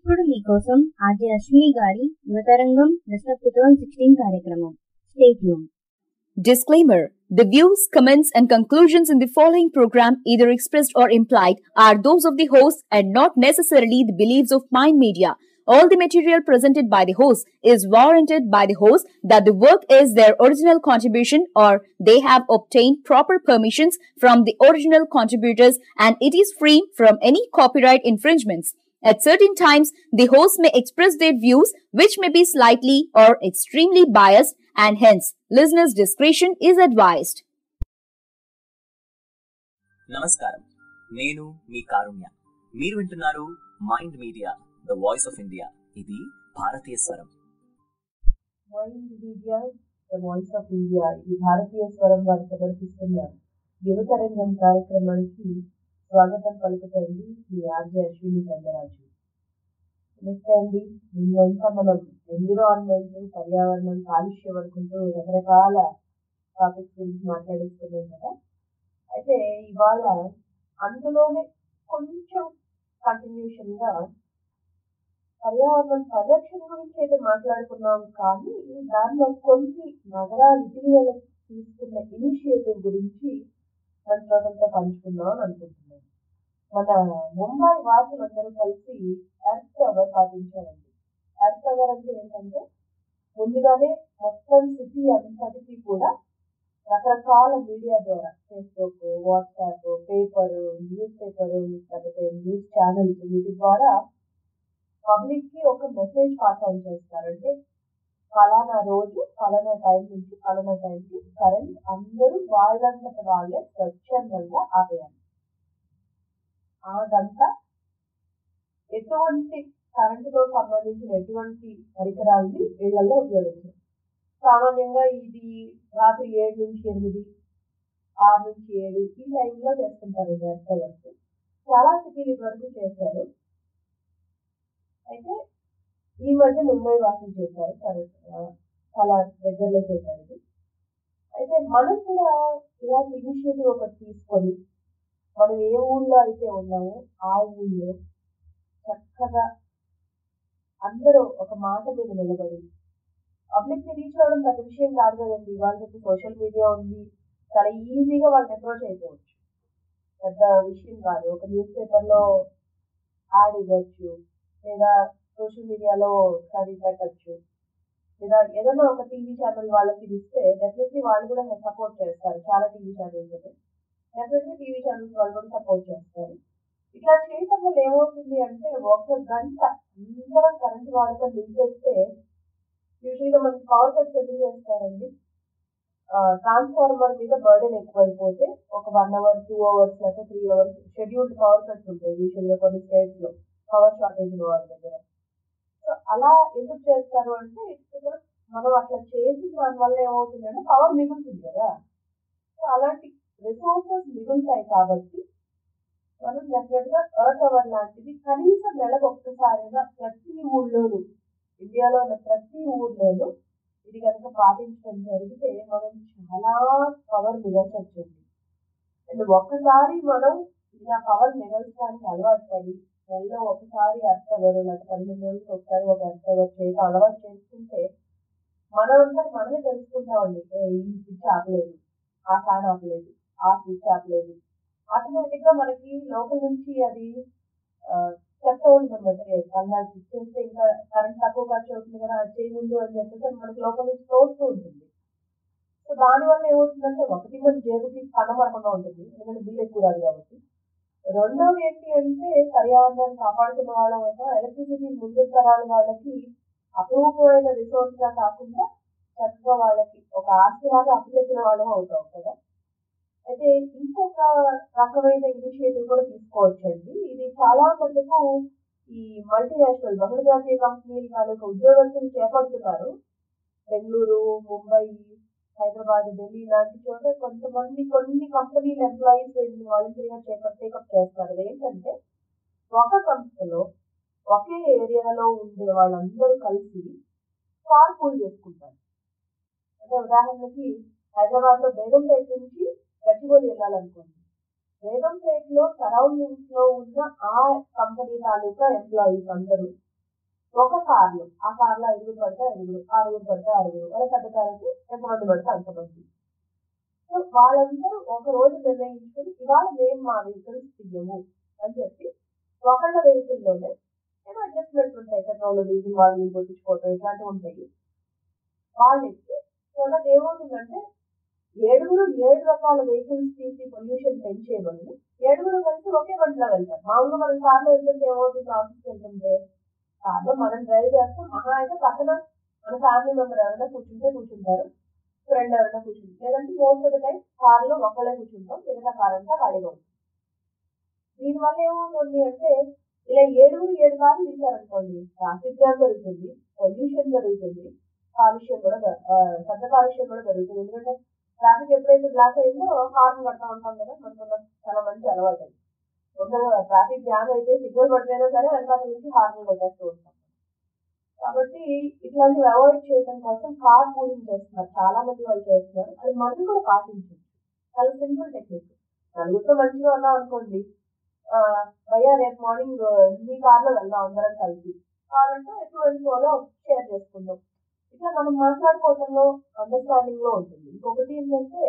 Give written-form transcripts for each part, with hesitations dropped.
ఇప్పుడు మీకోసం ఆర్జే అశ్విని గారి యువతరంగం దశ 2016 కార్యక్రమం. Stay tuned. Disclaimer: the views, comments, and conclusions in the following program, either expressed or implied, are those of the host and not necessarily the beliefs of Mind Media. All the material presented by the host is warranted by the host that the work is their original contribution or they have obtained proper permissions from the original contributors and it is free from any copyright infringements. At certain times, the host may express their views which may be slightly or extremely biased and hence listeners' discretion is advised. నమస్కారం, నేను మీ కారుణ్య. మీరు వింటున్నారు mind media, the voice of India. ఇది భారతీయ స్వరం. Mind media, the voice of India. ఇది భారతీయ స్వరం వారు సమర్పిస్తున్న యువతరంగం కార్యక్రమానికి స్వాగతం పలుకుతుంది మీ ఆర్జే అశ్విని గంగరాజు. నమస్తే అండి. దీనిలో మనం ఎన్విరాన్మెంట్, పర్యావరణం, కాలుష్యం అనుకుంటూ రకరకాల టాపిక్స్ గురించి మాట్లాడేస్తున్నాం కదా. అయితే ఇవాళ అందులోనే కొంచెం కంటిన్యూషన్ గా పర్యావరణం పరిరక్షణ గురించి అయితే మాట్లాడుకున్నాం, కానీ దానిలో కొన్ని నగరాలు ఇటీవల తీసుకున్న ఇనిషియేటివ్ గురించి మన శ్రోతలతో పంచుకుందాం అని అనుకుంటున్నాను. మన ముంబై వాసులందరూ కలిసి ఎర్త్ అవర్ పాటించారండి. ఎర్త్ అవర్ అంటే ఏంటంటే, ముందుగానే మొత్తం సిటీ అంతటికీ కూడా రకరకాల మీడియా ద్వారా, Facebook, WhatsApp, paper, newspaper, లేకపోతే న్యూస్ ఛానల్స్, వీటి ద్వారా పబ్లిక్ కి ఒక మెసేజ్ పాస్ ఆన్ చేస్తారంటే ఫలానా రోజు ఫలానా టైం నుంచి ఫలానా టైంకి కరెంట్ అందరూ వాళ్ళంతట వాళ్ళే స్వచ్ఛందంగా ఆపేయాలి. ఆ గంట ఎటువంటి కరెంటుతో సంబంధించిన ఎటువంటి పరికరాలని ఇళ్లలో ఉపయోగించారు. సామాన్యంగా ఇది రాత్రి 7 నుంచి 8, 6 నుంచి 7 ఈ టైంలో చేస్తుంటారు ఎర్త్ అవర్స్. చాలా సిటీల వరకు చేశారు. అయితే ఈ మధ్య ముంబై వాసులు చేశారు, చాలా దగ్గరలో చేశారు ఇది. అయితే మనం కూడా ఇలాంటి ఇనిషియేటివ్ ఒకటి తీసుకొని మనం ఏ ఊళ్ళో అయితే ఉన్నామో ఆ ఊళ్ళో చక్కగా అందరూ ఒక మాట మీద నిలబడి, పబ్లిక్ ని రీచ్ అవ్వడం పెద్ద విషయం కాదు కదండి. ఇవాళ రేపు సోషల్ మీడియా ఉంది, చాలా ఈజీగా వాళ్ళని అప్రోచ్ అయిపోవచ్చు, పెద్ద విషయం కాదు. ఒక న్యూస్ పేపర్లో యాడ్ ఇవ్వచ్చు, లేదా సోషల్ మీడియాలో ఒకసారి పెట్టచ్చు, లేదా ఏదైనా ఒక టీవీ ఛానల్ వాళ్ళకి ఇస్తే డెఫినెట్లీ వాళ్ళు కూడా సపోర్ట్ చేస్తారు. చాలా టీవీ ఛానల్స్ ఉన్నాయి, డెఫినెట్లీ టీవీ ఛానల్స్ వాళ్ళు కూడా సపోర్ట్ చేస్తారు. ఇట్లా చేయటం వల్ల ఏమవుతుంది అంటే, 1 గంట అందరం కరెంట్ వాడకం నిలిపేస్తే, యూజువల్గా మనకి పవర్ కట్స్ ఎందుకు చేస్తారండి, ట్రాన్స్ఫార్మర్ మీద బర్డెన్ ఎక్కువైపోతే ఒక 1 అవర్, 2 అవర్స్ లేకపోతే 3 అవర్స్ షెడ్యూల్డ్ పవర్ కట్స్ ఉంటాయి యూజువల్గా కొన్ని స్టేట్స్ లో, పవర్ షార్టేజ్ వాళ్ళ దగ్గర. సో అలా ఎందుకు చేస్తారు అంటే, మనం అట్లా చేసి దానివల్ల ఏమవుతుందంటే పవర్ మిగులుతుంది కదా. సో అలాంటి రిసోర్సెస్ మిగులుతాయి కాబట్టి మనం డెఫినెట్ గా ఎర్త్ అవర్ లాంటిది కనీసం నెలకు ఒక్కసారైనా ప్రతి ఊళ్ళోనూ, ఇండియాలో ఉన్న ప్రతి ఊళ్ళోనూ ఇది కనుక పాటించడం జరిగితే మనం చాలా పవర్ మిగల్చొచ్చింది. అండ్ ఒక్కసారి మనం ఇలా పవర్ మిగల్చడానికి అలవాటు పడి నెలలో ఒకసారి ఎర్త్ అవర్, లేకపోతే 15 రోజులకి ఒకసారి ఒక ఎర్త్ అవర్ చేయడం అలవాటు చేసుకుంటే మనమంతా మనమే తెలుసుకుంటామండి. ఈ స్విచ్ ఆపలేదు, ఆ ఫ్యాన్ ఆపలేదు, ఆ స్విచ్ ఆపలేదు. ఆటోమేటిక్ గా మనకి లోపల నుంచి అది చెప్తూ ఉంటుంది అనమాట, పన్నా స్విచ్ చేస్తే ఇంకా కరెంట్ తక్కువ ఖర్చు అవుతుంది కదా, అది చేయముందు అని చెప్పేసి మనకి లోపల నుంచి తోస్తూ ఉంటుంది. సో దానివల్ల ఏమవుతుందంటే, ఒకటి మన జేబుకి కనబడకుండా ఉంటుంది, ఎందుకంటే బిల్ ఎక్కువ రాదు కాబట్టి. రెండోది ఏంటి అంటే, పర్యావరణాన్ని కాపాడుకున్న వాళ్ళ వల్ల ఎలక్ట్రిసిటీ ముందు తరాల వాళ్ళకి అపరూపమైన రిసోర్స్ గా కాకుండా చక్కగా వాళ్ళకి ఒక ఆస్తిలాగా అప్పచెప్పిన వాళ్ళం అవుతాం కదా. అయితే ఇంకొక రకమైన ఇనిషియేటివ్ కూడా తీసుకోవచ్చండి. ఇది చాలా మటుకు ఈ మల్టీనేషనల్ బహుళజాతీయ కంపెనీలు తాలూకా ఉద్యోగస్తులు చేపడుతున్నారు. బెంగళూరు, ముంబై, హైదరాబాద్, ఢిల్లీ లాంటి చోట కొన్ని కంపెనీల ఎంప్లాయీస్ వాలంటరీగా టేకప్ చేస్తారు. అదేంటంటే, ఒక సంస్థలో ఒకే ఏరియాలో ఉండే వాళ్ళందరూ కలిసి కార్ పూల్ చేసుకుంటారు. అంటే ఉదాహరణకి హైదరాబాద్ లో బేగంపేట నుంచి గచ్చిబౌలి వెళ్ళాలనుకోండి, బేగంపేటలో సరౌండింగ్స్ లో ఉన్న ఆ కంపెనీ తాలూకా ఎంప్లాయీస్ అందరూ ఒక కార్లు, ఆ కార్లో 5 పడితే 5, 6 పడితే 6, అలా పెద్ద కార్ అయితే ఎంతమంది పడితే అంతమంది. సో వాళ్ళందరూ ఒక రోజు నిర్ణయించుకుని ఇవాళ మేము మా వెహికల్స్ తీయము అని చెప్పి ఒకళ్ళ వెహికల్లోనే ఏదో అడ్జస్ట్మెంట్స్ ఉంటాయి, పెట్రోల్ డీజిల్ వాళ్ళు కొట్టించుకోవటం ఇట్లాంటివి ఉంటాయి. వాళ్ళు ఎక్కితే సో దట్ ఏమవుతుందంటే 7 రకాల వెహికల్స్ తీసి పొల్యూషన్ పెంచే బదులు 7 కలిసి ఒకే బండిలో వెళ్తారు. మామూలుగా మనం కార్లో వెళ్తుంటే ఏమవుతుంది, ఆఫీస్కి వెళ్తుంటే కార్లో మనం డ్రైవ్ చేస్తాం, మహా అయితే పక్కన మన ఫ్యామిలీ మెంబర్ ఎవరైనా కూర్చుంటారు, ఫ్రెండ్ ఎవరైనా కూర్చుంటారు, లేదంటే మోస్ట్ ఆఫ్ ద టైం కార్లో ఒక్కలే కూర్చుంటాం, మిగతా కార్ అంతా ఖాళీగా ఉంటుంది. దీనివల్ల ఏమవుతుంది అంటే ఇలా 7 కార్లు తీశారనుకోండి, ట్రాఫిక్ జామ్ జరుగుతుంది, పొల్యూషన్ జరుగుతుంది, కాలుష్యం కూడా శబ్ద కాలుష్యం కూడా జరుగుతుంది. ఎందుకంటే ట్రాఫిక్ ఎప్పుడైతే బ్లాక్ అయిందో హార్న్ కొడతా ఉంటాం కదా, మనకున్న చాలా మంచి అలవాటు. ట్రాఫిక్ జామ్ అయితే సిగ్నల్ పడిపోయినా సరే వెనకాల నుంచి హార్న్ కొట్టేస్తూ ఉంటాం. కాబట్టి ఇట్లాంటివి అవాయిడ్ చేయడం కోసం కార్ పూలింగ్ చేస్తున్నారు, చాలా మంది వాళ్ళు చేస్తున్నారు. అది మనం కూడా పాటించవచ్చు, చాలా సింపుల్ టెక్నిక్. నలుగురితో మంచిగా ఉన్నాం అనుకోండి, భయ్యా రేపు మార్నింగ్ ఈ కార్లో వెళ్దాం అందరం కలిసి, కావాలంటే 2 and 4లో షేర్ చేసుకుందాం. ఇట్లా మనం మాట్లాడుకోవడంలో అండర్స్టాండింగ్ లో ఉంటుంది. ఇంకొకటి ఏంటంటే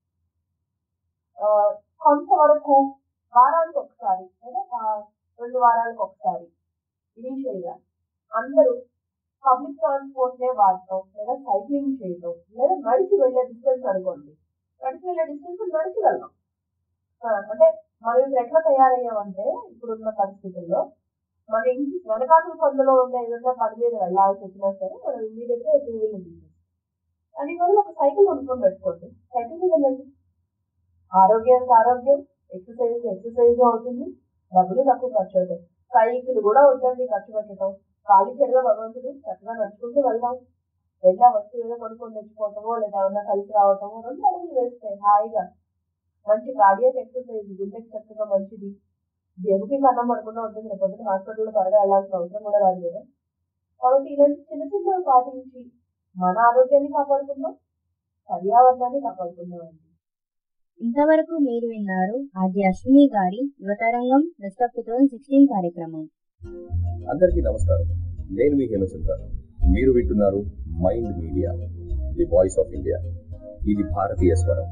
కొంతవరకు వారానికి ఒకసారి లేదా 2 వారాలకు ఒకసారి ఇనీషియల్ గా అందరూ పబ్లిక్ ట్రాన్స్పోర్ట్ నే వాడటం, లేదా సైక్లింగ్ చేయటం, లేదా నడిచి వెళ్లే డిస్టెన్స్ అనుకోండి, నడిచి వెళ్దాం. అంటే మనం ఇప్పుడు ఎట్లా తయారయ్యామంటే ఇప్పుడున్న పరిస్థితుల్లో మన ఇంటి వెనకాతల సందులో ఉన్న ఏదైనా పని మీద వెళ్లాల్సి వచ్చినా సరే మనం ఇమీడియట్ గా 2 వీలర్ తీసేస్తాం. దాని వల్ల ఒక సైకిల్ కొనుక్కొని పెట్టుకోండి, సైకిల్ మీద వెళ్ళండి. ఆరోగ్యానికి ఆరోగ్యం, ఎక్సర్సైజ్ అవుతుంది, డబ్బులు తక్కువ ఖర్చు అవుతాయి. సైకిల్ కూడా వద్దండి ఖర్చు పెట్టడం, ఖాళీ చెరుగా భగవంతుడు చక్కగా నడుచుకుంటూ వెళ్దాం. వెళ్ళా వస్తువు ఏదో కొనుక్కొని తెచ్చుకోవటమో లేదా ఏమన్నా కలిసి రావటమో 2 అడుగులు వేస్తాయి హాయిగా. మంచి కార్డియాక్ ఎక్సర్సైజ్, గుండెకి చక్కగా మంచిది, జేబుకి అన్నం పడకుండా ఉంటుంది. రేపు పొద్దున హాస్పిటల్లో త్వరగా వెళ్ళాల్సిన అవసరం కూడా రాదు కదా. కాబట్టి ఇలాంటి చిన్నవి పాటించి మన ఆరోగ్యాన్ని కాపాడుకుందాం, పర్యావరణాన్ని కాపాడుకుందాం అండి. ఇంతవరకు మీరు విన్నారు ఆర్జే అశ్విని గారి యువతరంగం బెస్ట్ ఆఫ్ 2016 కార్యక్రమం. అందరికీ నమస్కారం, నేను మీ హేమచంద్ర. మీరు వింటున్నారు mind media, the voice of India. ఇది భారతీయ స్వరం.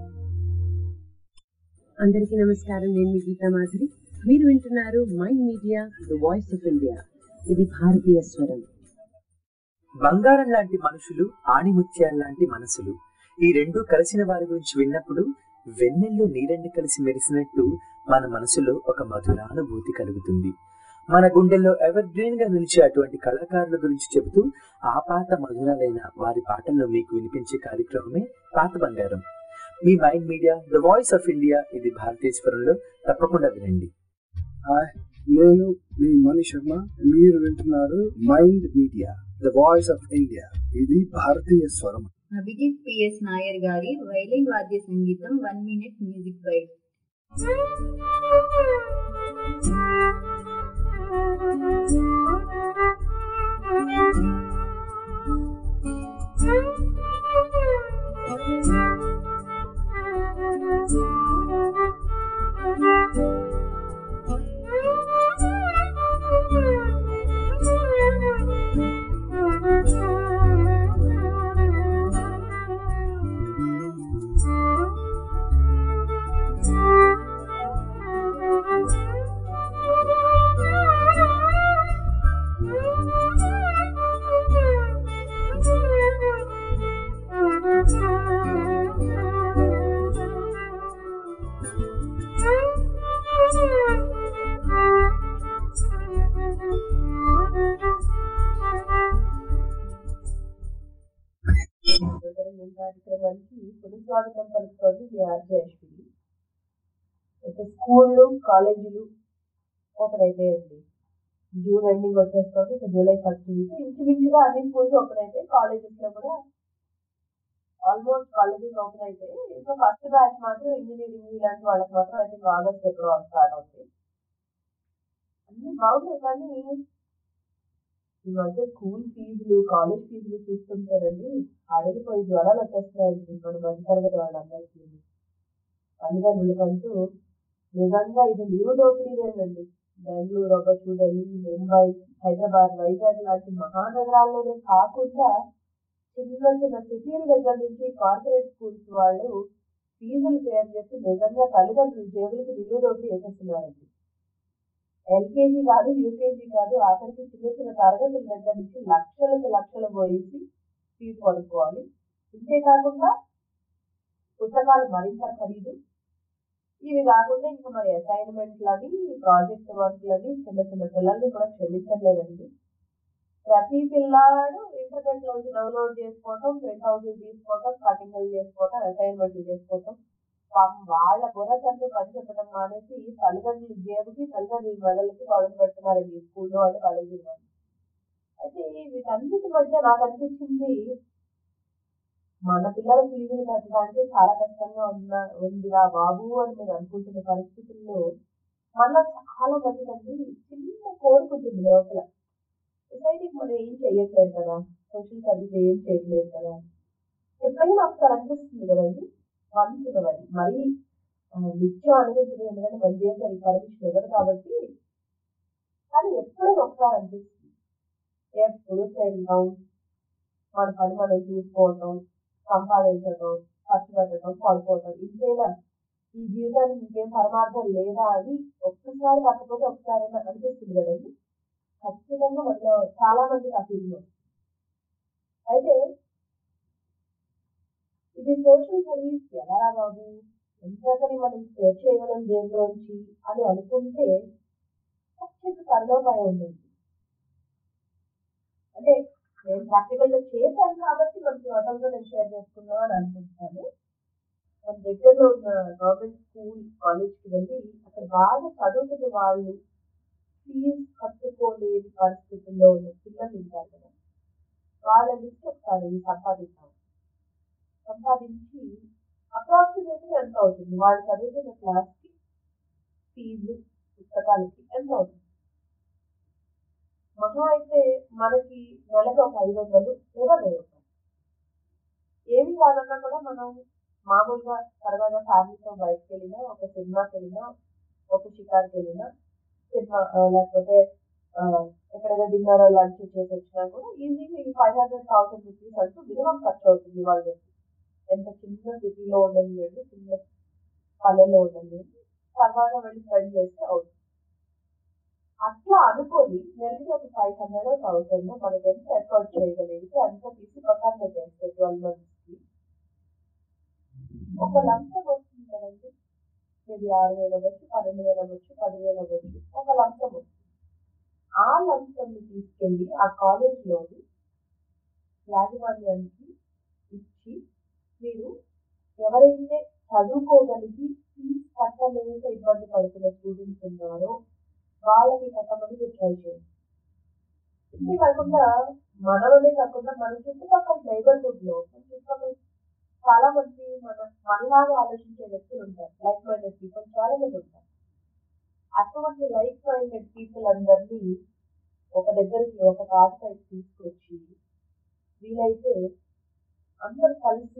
అందరికీ నమస్కారం, నేను మీ గీతా మాధురి. మీరు వింటున్నారు mind media, the voice of India. ఇది భారతీయ స్వరం. బంగారం లాంటి మనుషులు, ఆణిముత్యాల లాంటి మనసులు, ఈ రెండు కలిసిన వారి గురించి విన్నప్పుడు వెన్నెల్లో నీరెండు కలిసి మెరిసినట్టు మన మనసులో ఒక మధురానుభూతి కలుగుతుంది. మన గుండెల్లో ఎవర్ గ్రీన్ గా నిలిచే అటువంటి కళాకారుల గురించి చెబుతూ ఆ పాత మధురాలైన వారి పాటలను మీకు వినిపించే కార్యక్రమమే పాత బంగారం. మీ mind media, the voice of India, ఇది భారతీశ్వరంలో తప్పకుండా వినండి. హాయ్, నేను మీ మణి శర్మ. మీరు వింటున్నారు mind media, the voice of India. ఇది భారతీయ స్వరం. అభిజిత్ పిఎస్ నాయర్ గారి వైలిన్ వాద్య సంగీతం 1 minute మ్యూజిక్ బైట్. కార్యక్రమానికి పునఃస్వాగతం పలుకుతోంది మీ ఆర్జే అశ్విని. అయితే స్కూళ్ళు, కాలేజీలు ఓపెన్ అయిపోయాయండి. జూన్ ఎండింగ్ వచ్చేస్తుంది, ఇక జూలై 1st వీక్ ఇంచుమించుగా అన్ని స్కూల్స్ ఓపెన్ అయిపోయి, కాలేజెస్ లో కూడా ఆల్మోస్ట్ కాలేజెస్ ఓపెన్ అయిపోయి. ఇంకా ఫస్ట్ బ్యాచ్ మాత్రం ఇంజనీరింగ్ ఇలాంటి వాళ్ళకి మాత్రం ఐ థింక్ ఆగస్ట్ ఎప్పుడో స్టార్ట్ అవుతాయి. అన్ని బాగున్నాయి, కానీ ఈ మధ్య స్కూల్ ఫీజులు, కాలేజ్ ఫీజులు చూస్తుంటారండి అడిగిపోయి జ్వరాలు వచ్చేస్తున్నాయండి మన మధ్య తరగతి వాళ్ళందరికీ. తల్లిదండ్రులకంటూ నిజంగా ఇది లీవ్ దోపిడీనేనండి. బెంగళూరు అవ్వచ్చు, ఢిల్లీ, ముంబై, హైదరాబాద్, వైజాగ్ లాంటి మహానగరాల్లోనే కాకుండా చిన్న చిన్న సిటీల దగ్గర నుంచి కార్పొరేట్ స్కూల్స్ వాళ్ళు ఫీజులు పేరు చెప్పి నిజంగా తల్లిదండ్రులు జేబులకి నిలువులోకి వేసేస్తున్నారండి. ఎల్కేజీ కాదు, యూకేజీ కాదు, ఆఖరికి చిన్న చిన్న తరగతుల దగ్గర నుంచి లక్షలు పోయించి ఫీజు కొనుక్కోవాలి. ఇంతేకాకుండా పుస్తకాలు మరింత ఖరీదు. ఇవి కాకుండా ఇంకా మరి అసైన్మెంట్లని, ప్రాజెక్ట్ వర్క్లని చిన్న చిన్న పిల్లల్ని కూడా క్షమించట్లేదండి. ప్రతి పిల్లాడు ఇంటర్నెట్ లోంచి డౌన్లోడ్ చేసుకోవటం, ప్రింట్ అవుట్లు తీసుకోవటం, కటింగ్లు చేసుకోవటం, అసైన్మెంట్లు చేసుకోవటం. పాపం వాళ్ళ బుర్రకన్ను పని చెప్పడం మానేసి తల్లిదండ్రుల జేబుకి, తల్లిదండ్రుల మెదళ్ళకి మొదలు పెడుతున్నారండి స్కూల్లో వాళ్ళు, కాలేజీ వాళ్ళు. అయితే వీటన్నిటి మధ్య నాకు అనిపించింది, మన పిల్లల ఫీజులు కట్టడానికి చాలా కష్టంగా ఉందిరా బాబు అని మీరు అనుకుంటున్న పరిస్థితుల్లో మనలో చాలా మంది అండి చిన్న కోరిక ఉంటుంది లోపల. సొసైటీకి మనం ఏం చెయ్యట్లేదు కదా, సోషల్ సర్వీస్ ఏం చేయట్లేదు కదా, ఎప్పుడైనా ఒకసారి అనిపిస్తుంది కదండి. వన్స్ మరీ నిత్యం అనిపించదు, ఎందుకంటే మన జీవితానికి పర్మిషన్ ఇవ్వదు కాబట్టి. కానీ ఎప్పుడైనా ఒకసారి అనిపిస్తుంది, ఎప్పుడు తినడం, మన పని మనం చూసుకోవటం, సంపాదించడం, ఖర్చు పెట్టడం, పడుకోవటం, ఇంతేనా ఈ జీవితానికి ఇంకేం పరమార్థం లేదా అని ఒక్కసారి కాకపోతే ఒకసారైనా అనిపిస్తుంది కదండి. ఖచ్చితంగా మనలో చాలా మందికి ఆ ఫీలింగ్ వస్తుంది. అయితే ఇది సోషల్ సర్వీస్ ఎలా బాబు, ఎంతకని మనం స్వేచ్ఛ చేయగలం జైల్లోంచి అని అనుకుంటే ఖచ్చితంగా తరుణోపాయం ఉందండి. అంటే నేను ప్రాక్టికల్ గా చేశాను కాబట్టి మనకి అదంతా నేను షేర్ చేసుకున్నాను అని అనుకుంటున్నాను. మన దగ్గరలో ఉన్న గవర్నమెంట్ స్కూల్, కాలేజ్కి వెళ్ళి అక్కడ బాగా చదువుతున్న వాళ్ళు, ఫీజు కట్టుకోలేని పరిస్థితుల్లో ఉన్న పిల్లలు ఉంటారు కదా, వాళ్ళ లిస్ట్ ఒకసారి సంపాదించి అప్రాక్సిమేట్గా ఎంత అవుతుంది, వాళ్ళు చదువుతున్న క్లాస్కి ఫీజు, పుస్తకాలకి ఎంత అవుతుంది. మహా అయితే మనకి నెలకు ఒక 500 లేదా 1000 రూపాయలు. ఏమి కాదన్నా కూడా మనం మామూలుగా సరదాగా ఫ్యామిలీతో బయటకు వెళ్ళినా, ఒక సినిమాకి వెళ్ళినా, ఒక షికార్కి వెళ్ళినా, సినిమా లేకపోతే ఎక్కడైనా డిన్నర్ లంచ్ చేసి వచ్చినా కూడా ఈజీగా ఈ 500,000 రూపీస్ అంటూ మినిమం ఖర్చు అవుతుంది వాళ్ళకి. ఎంత చిన్న సిటీలో ఉండదు, చిన్న పల్లెల్లో ఉండదు, సరదాగా వెళ్ళి స్పెండ్ చేస్తే అవుతుంది. అట్లా అనుకొని నెలకి ఒక 500,000 మనకి ఎంత ఎఫర్ట్ చేయగలిగితే అంత తీసి పక్కన పెట్టేస్తే 12 months ఒక లంచం వస్తుంది కదండి. మేబీ 6,000 అవ్వచ్చు, 12,000 అవ్వచ్చు, 10,000 అవ్వచ్చు, ఒక లంచం వస్తుంది. ఆ లంచంని తీసుకెళ్ళి ఆ కాలేజ్లోని యాజమాన్యానికి ఇచ్చి, మీరు ఎవరైతే చదువుకోగలిగి ఫీజు కట్టలేక ఇబ్బంది పడుతున్న స్టూడెంట్స్ ఉన్నారో వాళ్ళకి కట్టమని మీరు ట్రై చేయండి. ఇంతే కాకుండా మనలోనే కాకుండా మన చుట్టుపక్కల నైబర్హుడ్ లో, మన చుట్టుపక్కల చాలా మంది మనలాగా ఆలోచించే వ్యక్తులు ఉంటారు, లైక్ మైండెడ్ పీపుల్ చాలా మంది ఉంటారు. అటువంటి లైక్ మైండెడ్ పీపుల్ అందరినీ ఒక దగ్గరికి, ఒక తాటిపై తీసుకొచ్చి వీలైతే అందరు కలిసి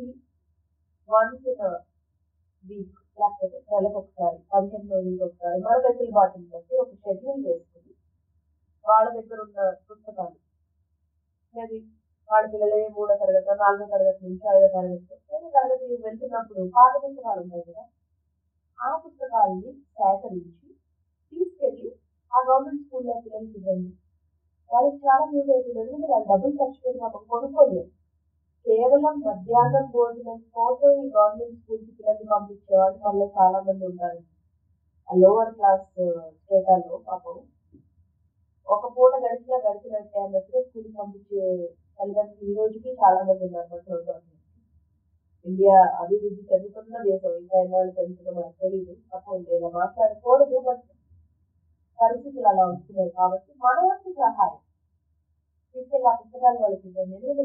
వన్స్ ఇన్ వీక్ లేకపోతే నెలకు ఒకసారి, 15 రోజులకు ఒకసారి, మన వెసులుబాటుని బట్టి ఒక షెడ్యూల్ వేసుకుని వాళ్ళ దగ్గర ఉన్న పుస్తకాలు, మేబీ వాళ్ళ పిల్లలే 3వ తరగతి, 4వ తరగతి నుంచి 5వ తరగతి, 5వ తరగతి వెళ్తున్నప్పుడు పాత పుస్తకాలు ఉంటాయి కదా, ఆ పుస్తకాలని సేకరించి తీసుకెళ్ళి ఆ గవర్నమెంట్ స్కూల్లో పిల్లలకి ఇవ్వండి. వాళ్ళకి చాలా యూజ్ అవుతుంది. ఎందుకంటే వాళ్ళు డబ్బులు ఖర్చు పెట్టి మనం కొనుక్కోలేదు. కేవలం మధ్యాహ్నం భోజనం కోసం ఈ గవర్నమెంట్ స్కూల్కి పిల్లల్ని పంపించే వాళ్ళు మనలో చాలా మంది ఉంటారు. ఆ లోవర్ క్లాస్ స్టేటాల్లో పాపం ఒక పూట గడిచినట్టే అన్నట్టుగా స్కూల్కి పంపించే తల్లిదండ్రులు ఈ రోజుకి చాలా మంది ఉన్నారు. ఇండియా అభివృద్ధి చెందుతున్న దేశం, ఇంకా ఎన్నాళ్ళు చెందుతుందో మనకు తెలియదు. తప్పకుండా ఇలా మాట్లాడకూడదు, బట్ పరిస్థితులు అలా వస్తున్నాయి కాబట్టి మన వంతు సహాయం తీసుకెళ్ళి ఆ పుస్తకాలు వాళ్ళకి ఇవ్వండి. ఎందుకంటే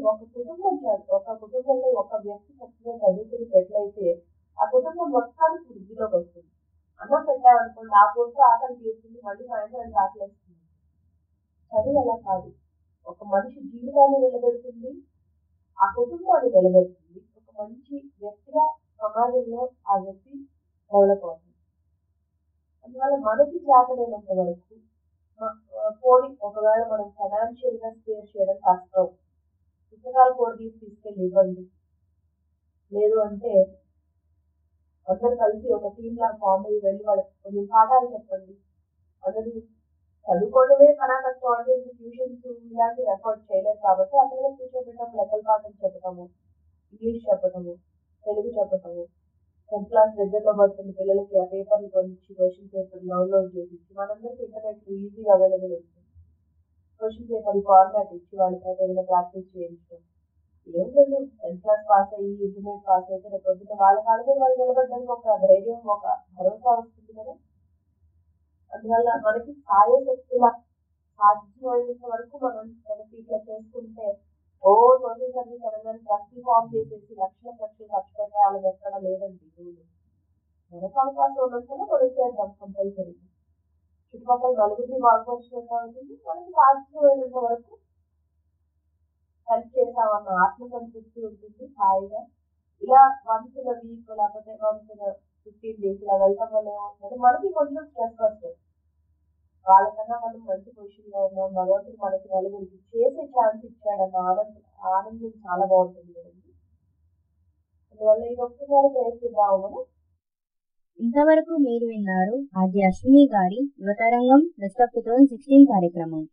ఒక కుటుంబంలో ఒక వ్యక్తి చక్కగా చదువుకుని పెట్టలైతే ఆ కుటుంబం మొత్తానికి వృద్ధిలోకి వస్తుంది. అన్నం పెట్టామనుకోండి, ఆ పూట ఆకలి తీరుతుంది, మళ్ళీ సాయంత్రానికి ఆకలి వస్తుంది. చదువు అలా కాదు, ఒక మనిషి జీవితాన్ని నిలబెడుతుంది, ఆ కుటుంబాన్ని నిలబెడుతుంది, ఒక మంచి వ్యక్తిగా సమాజంలో ఆ వ్యక్తి డెవలప్ అవుతుంది. అందువల్ల మనకి చేతనైనంత వరకు పోనీ ఒకవేళ మనం ఫైనాన్షియల్ గా స్పేర్ చేయడం కష్టం, పుస్తకాలు కూడా తీసుకెళ్ళి ఇవ్వండి. లేదు అంటే అందరు కలిసి ఒక టీమ్ లా ఫామ్ అయ్యి వెళ్ళి వాళ్ళకి కొన్ని పాఠాలు చెప్పండి. అందరూ చదువుకోవడమే కన్నా కష్టం అంటే ఇంక ట్యూషన్స్ ఇలాంటివి ఎఫర్ట్ చేయలేదు కాబట్టి ఆ పిల్లలు కూర్చోబెట్టడం, లెక్కల పాఠం చెప్పటము, ఇంగ్లీష్ చెప్పటము, తెలుగు చెప్పటము, 10th క్లాస్ దగ్గరలో పడుతున్న పిల్లలకి ఆ పేపర్లు కొనిచ్చి క్వశ్చన్ పేపర్ డౌన్లోడ్ చేసి మనందరికీ ఇంటర్నెట్ ఈజీగా అవైలబుల్ ఉంటుంది. క్వశ్చన్ పేపర్ ఫార్మాట్ ఇచ్చి వాళ్ళకి ఏదైనా ప్రాక్టీస్ చేయించడం. ఏముందండి 10th క్లాస్ పాస్ అయ్యి ఇంటర్మీడియట్ పాస్ అయితే రేపు పొద్దున్న వాళ్ళ కాళ్ళ మీద వాళ్ళు నిలబడడానికి ఒక ధైర్యం, ఒక భరోసా వస్తుంది కదా. అందువల్ల మనకి సాయశక్తుల సాధ్యమైనంత వరకు మనం మనకి ఇట్లా చేసుకుంటే సోషల్ సర్వీస్ అనగానే ట్రస్ట్ ఫామ్ చేసేసి లక్షలు ఖర్చు పెట్టాలని ఎక్కడ లేదండి. మనకు అవకాశం ఉన్నంతలో మనం చేద్దాం కంపల్సరీ. చుట్టుపక్కల నలుగురిని బాగుపరిచినట్టు అవుతుంది. మనకి సాధ్యమైనంత వరకు హెల్ప్ చేసామన్న ఆత్మసంతృప్తి ఉంటుంది హాయిగా. ఇలా వన్స్ ఇన్ వీక్ లేకపోతే వన్స్ ఇన్ 15 days ఇలా వెళ్ళటం వల్ల ఏమవుతుంది, మనకి కొంచెం స్ట్రెస్ వస్తుంది. వాళ్ళకన్నా మనం మంచి పొజిషన్ లో ఉన్నాం, భగవంతుడు మనకి నలుగురికి చేసే ఛాన్స్ ఇచ్చాడన్న ఆనందం చాలా బాగుంటుంది కదండి. అందువల్ల ఇది ఒక్కసారి ప్రయత్నిద్దాము మనం. ఇంతవరకు మీరు విన్నారు ఆర్జే అశ్విని గారి యువతరంగం బెస్ట్ ఆఫ్ 2016 కార్యక్రమం.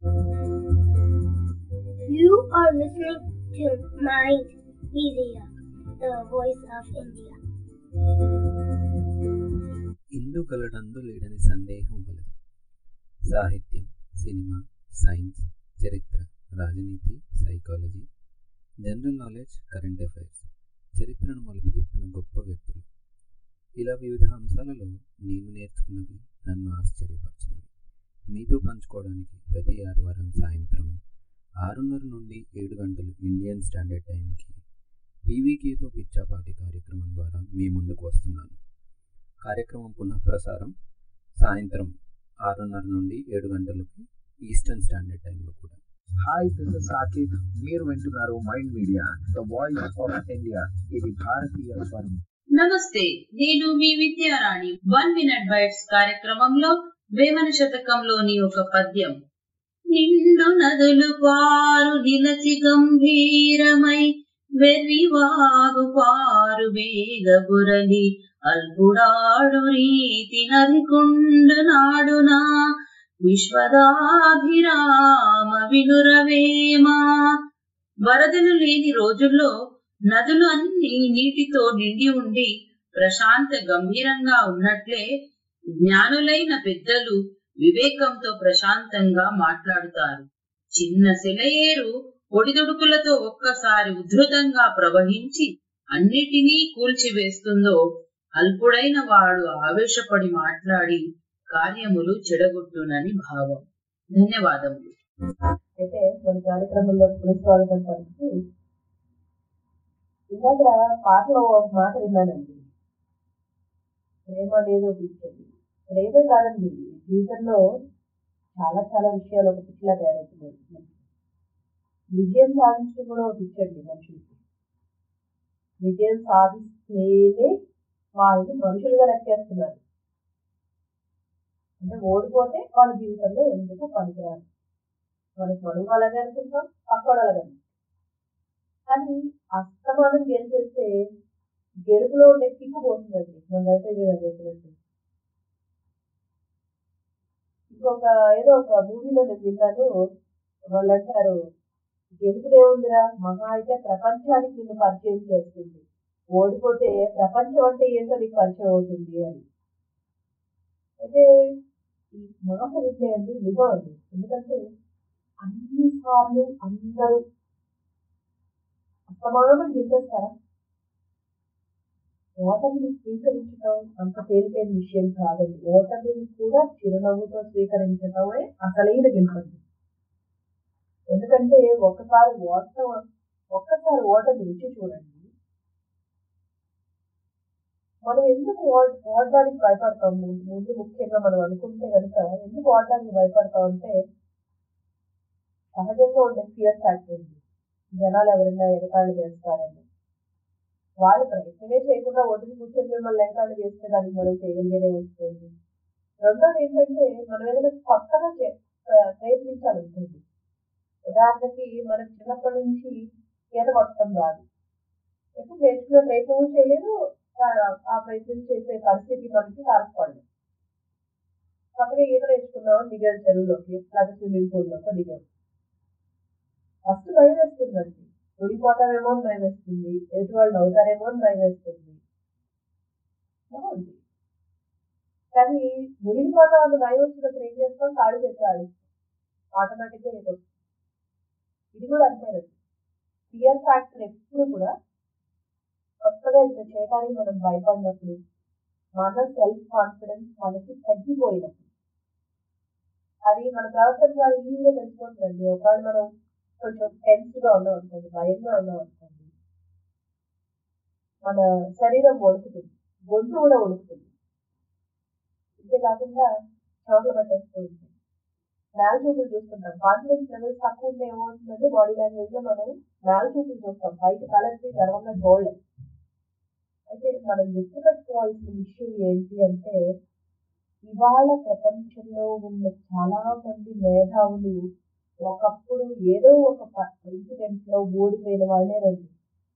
You are listening to Mind Media, the voice of India. ఇందు కలడందు లేడని సందేహం వలదు. సాహిత్యం, సినిమా, సైన్స్, చరిత్ర, రాజనీతి, psychology, general knowledge, current affairs, చరిత్రను మలుపు తిప్పిన గొప్ప వ్యక్తులు, ఇలా వివిధ అంశాలలో నేను నేర్చుకున్నవి, నన్ను ఆశ్చర్యపరిచినవి మీతో పంచుకోవడానికి ప్రతి ఆదివారం సాయంత్రం 6:30 నుండి 7 గంటలు ఇండియన్ స్టాండర్డ్ టైంకి పీవీకేతో పిచ్చాపాటి కార్యక్రమం ద్వారా మీ ముందుకు వస్తున్నాను. కార్యక్రమం పునఃప్రసారం సాయంత్రం 6:30 నుండి 7 గంటలకి ఈస్టర్న్ స్టాండర్డ్ టైంలో కూడా. Hi, this is Saqib. మీరు వింటున్నారు mind media, the voice of India. ఇది భారతీయ స్వరం. నమస్తే, నేను మీ విద్యారాణి. 1 Minute Bites కార్యక్రమంలో వేమన శతకంలోని ఒక పద్యం. నిండు నదులు పారు నిలచి గంభీరమై వెర్రివాగు పారు వేగబురలి అల్పుడాడు రీతి నదికుండు నాడునా విశ్వదాభిరామ వినురవేమా. వరదలు లేని రోజుల్లో నదులు అన్ని నీటితో నిండి ఉండి ప్రశాంత గంభీరంగా ఉన్నట్లే జ్ఞానులైన పెద్దలు వివేకంతో ప్రశాంతంగా మాట్లాడుతారు. చిన్న సెలయేరు ఒడిదుడుకులతో ఒక్కసారి ఉధృతంగా ప్రవహించి అన్నిటినీ కూల్చివేస్తుందో అల్పుడైన వాడు ఆవేశపడి మాట్లాడి కార్యములు చెడగొట్టునని భావం. ధన్యవాదములు. అయితే మన కార్యక్రమంలో పునఃస్వాగతం పలుకుతూ ఇందాక పాటలో ఒక మాట విన్నానండి, ప్రేమ అనేది ఒక ఇచ్చేది. ప్రేమే కాదండి, జీవితంలో చాలా చాలా విషయాలు ఒక పిచ్చిలా తయారవుతున్నాయి. విజయం సాధించడం కూడా ఒక పిచ్చండి మనుషులకి. విజయం సాధిస్తేనే వాళ్ళని మనుషులుగా లెక్కేస్తున్నారు. అంటే ఓడిపోతే వాళ్ళ జీవితంలో ఎందుకు పనికిరారు. మనం అలాగే అనుకుంటాం, పక్కడు అలాగే. కానీ అస్తమానం గెలిచేస్తే గెలుపులో ఉండే కిక్కు పోతుందండి. మన రవితేజ గారు చెప్పినట్టు. ఇంకొక ఏదో ఒక మూవీలో నేను విన్నాను, వాళ్ళు అంటారు గెలుపుదేముందిరా, మహా అయితే ప్రపంచానికి నిన్ను పరిచయం చేస్తుంది, ఓడిపోతే ప్రపంచం అంటే ఏంటో నీకు పరిచయం అవుతుంది అని. అయితే ఈ మాట వింటే అండి నిజం అండి. ఎందుకంటే అన్నిసార్లు అందరూ అసమానం గెలిచేస్తారా? ఓటమిని స్వీకరించడం అంత తేలికైన విషయం కాదండి. ఓటమిని కూడా చిరునవ్వుతో స్వీకరించడమే అసలైన గెలుపండి. ఎందుకంటే ఒక్కసారి ఓటమి రుచి చూడండి. మనం ఎందుకు ఓడడానికి భయపడతాము? ముందు ముఖ్యంగా మనం అనుకుంటే కనుక ఎందుకు ఓడడానికి భయపడతాం అంటే సహజంగా ఉండే ఫియర్ ఫ్యాక్టర్ అండి. జనాలు ఎవరైనా ఎగతాళి చేస్తారని. వాళ్ళు ప్రయత్నమే చేయకుండా ఒడ్డుని కూర్చొని మిమ్మల్ని ఎగతాళి చేస్తే దానికి మనం చేయగలిగేదే వస్తుంది. రెండోది ఏంటంటే మనం ఏదైనా కొత్తగా ప్రయత్నించాలనుకోండి. ఉదాహరణకి మనకు చిన్నప్పటి నుంచి ఈత కొట్టడం రాదు, ఎప్పుడు నేర్చుకునే ప్రయత్నం చేయలేదు, ఆ ప్రయత్నం చేసే పరిస్థితి మనకి తారసపడదు. పక్కన ఈత నేర్చుకున్నాం, దిగారు చెరువులోకి లేదా స్విమ్మింగ్ పూల్లోకి దిగాం. ఫస్ట్ భయం వేస్తుందండి, మునిగిపోతామేమో అని భయం వేస్తుంది, ఎదుటి వాళ్ళు అవుతారేమో అని భయం వేస్తుంది. బాగుంది, కానీ మునిగిపోతాం అని భయం వచ్చినప్పుడు ఏం చేస్తాం? కాళ్ళు చేసి ఆడిస్తాం, ఆటోమేటిక్గా ఏదో. ఇది కూడా అంతేనండి, ఫియర్ ఫ్యాక్టర్ ఎప్పుడు కూడా కొత్తగా చేయడానికి మనం భయపడినప్పుడు, మన సెల్ఫ్ కాన్ఫిడెన్స్ మనకి తగ్గిపోయినప్పుడు, అది మన ప్రవర్తన ద్వారా ఈజీగా తెలిసిపోతుందండి. ఒకవేళ మనం కొంచెం టెన్స్గా ఉన్నాం అనుకోండి, భయంగా ఉన్నాం అనుకోండి, మన శరీరం వణుకుతుంది, గొంతు కూడా వణుకుతుంది. అంతేకాకుండా చోట్ల పట్టేస్తూ ఉంటుంది. నేల చూపులు చూస్తుంటాం, కాన్ఫిడెన్స్ లెవెల్స్ తక్కువ ఉంటే ఏమవుతుందంటే బాడీ లాంగ్వేజ్ లో మనం నేల చూపులు చూస్తాం, పైకి తలెత్తి గర్వంగా చూడలేం. అయితే మనం గుర్తుపెట్టుకోవాల్సిన విషయం ఏంటి అంటే, ఇవాళ ప్రపంచంలో ఉన్న చాలా మంది మేధావులు ఒకప్పుడు ఏదో ఒక ఇన్సిడెంట్ లో ఓడిపోయిన వాళ్ళే రండి.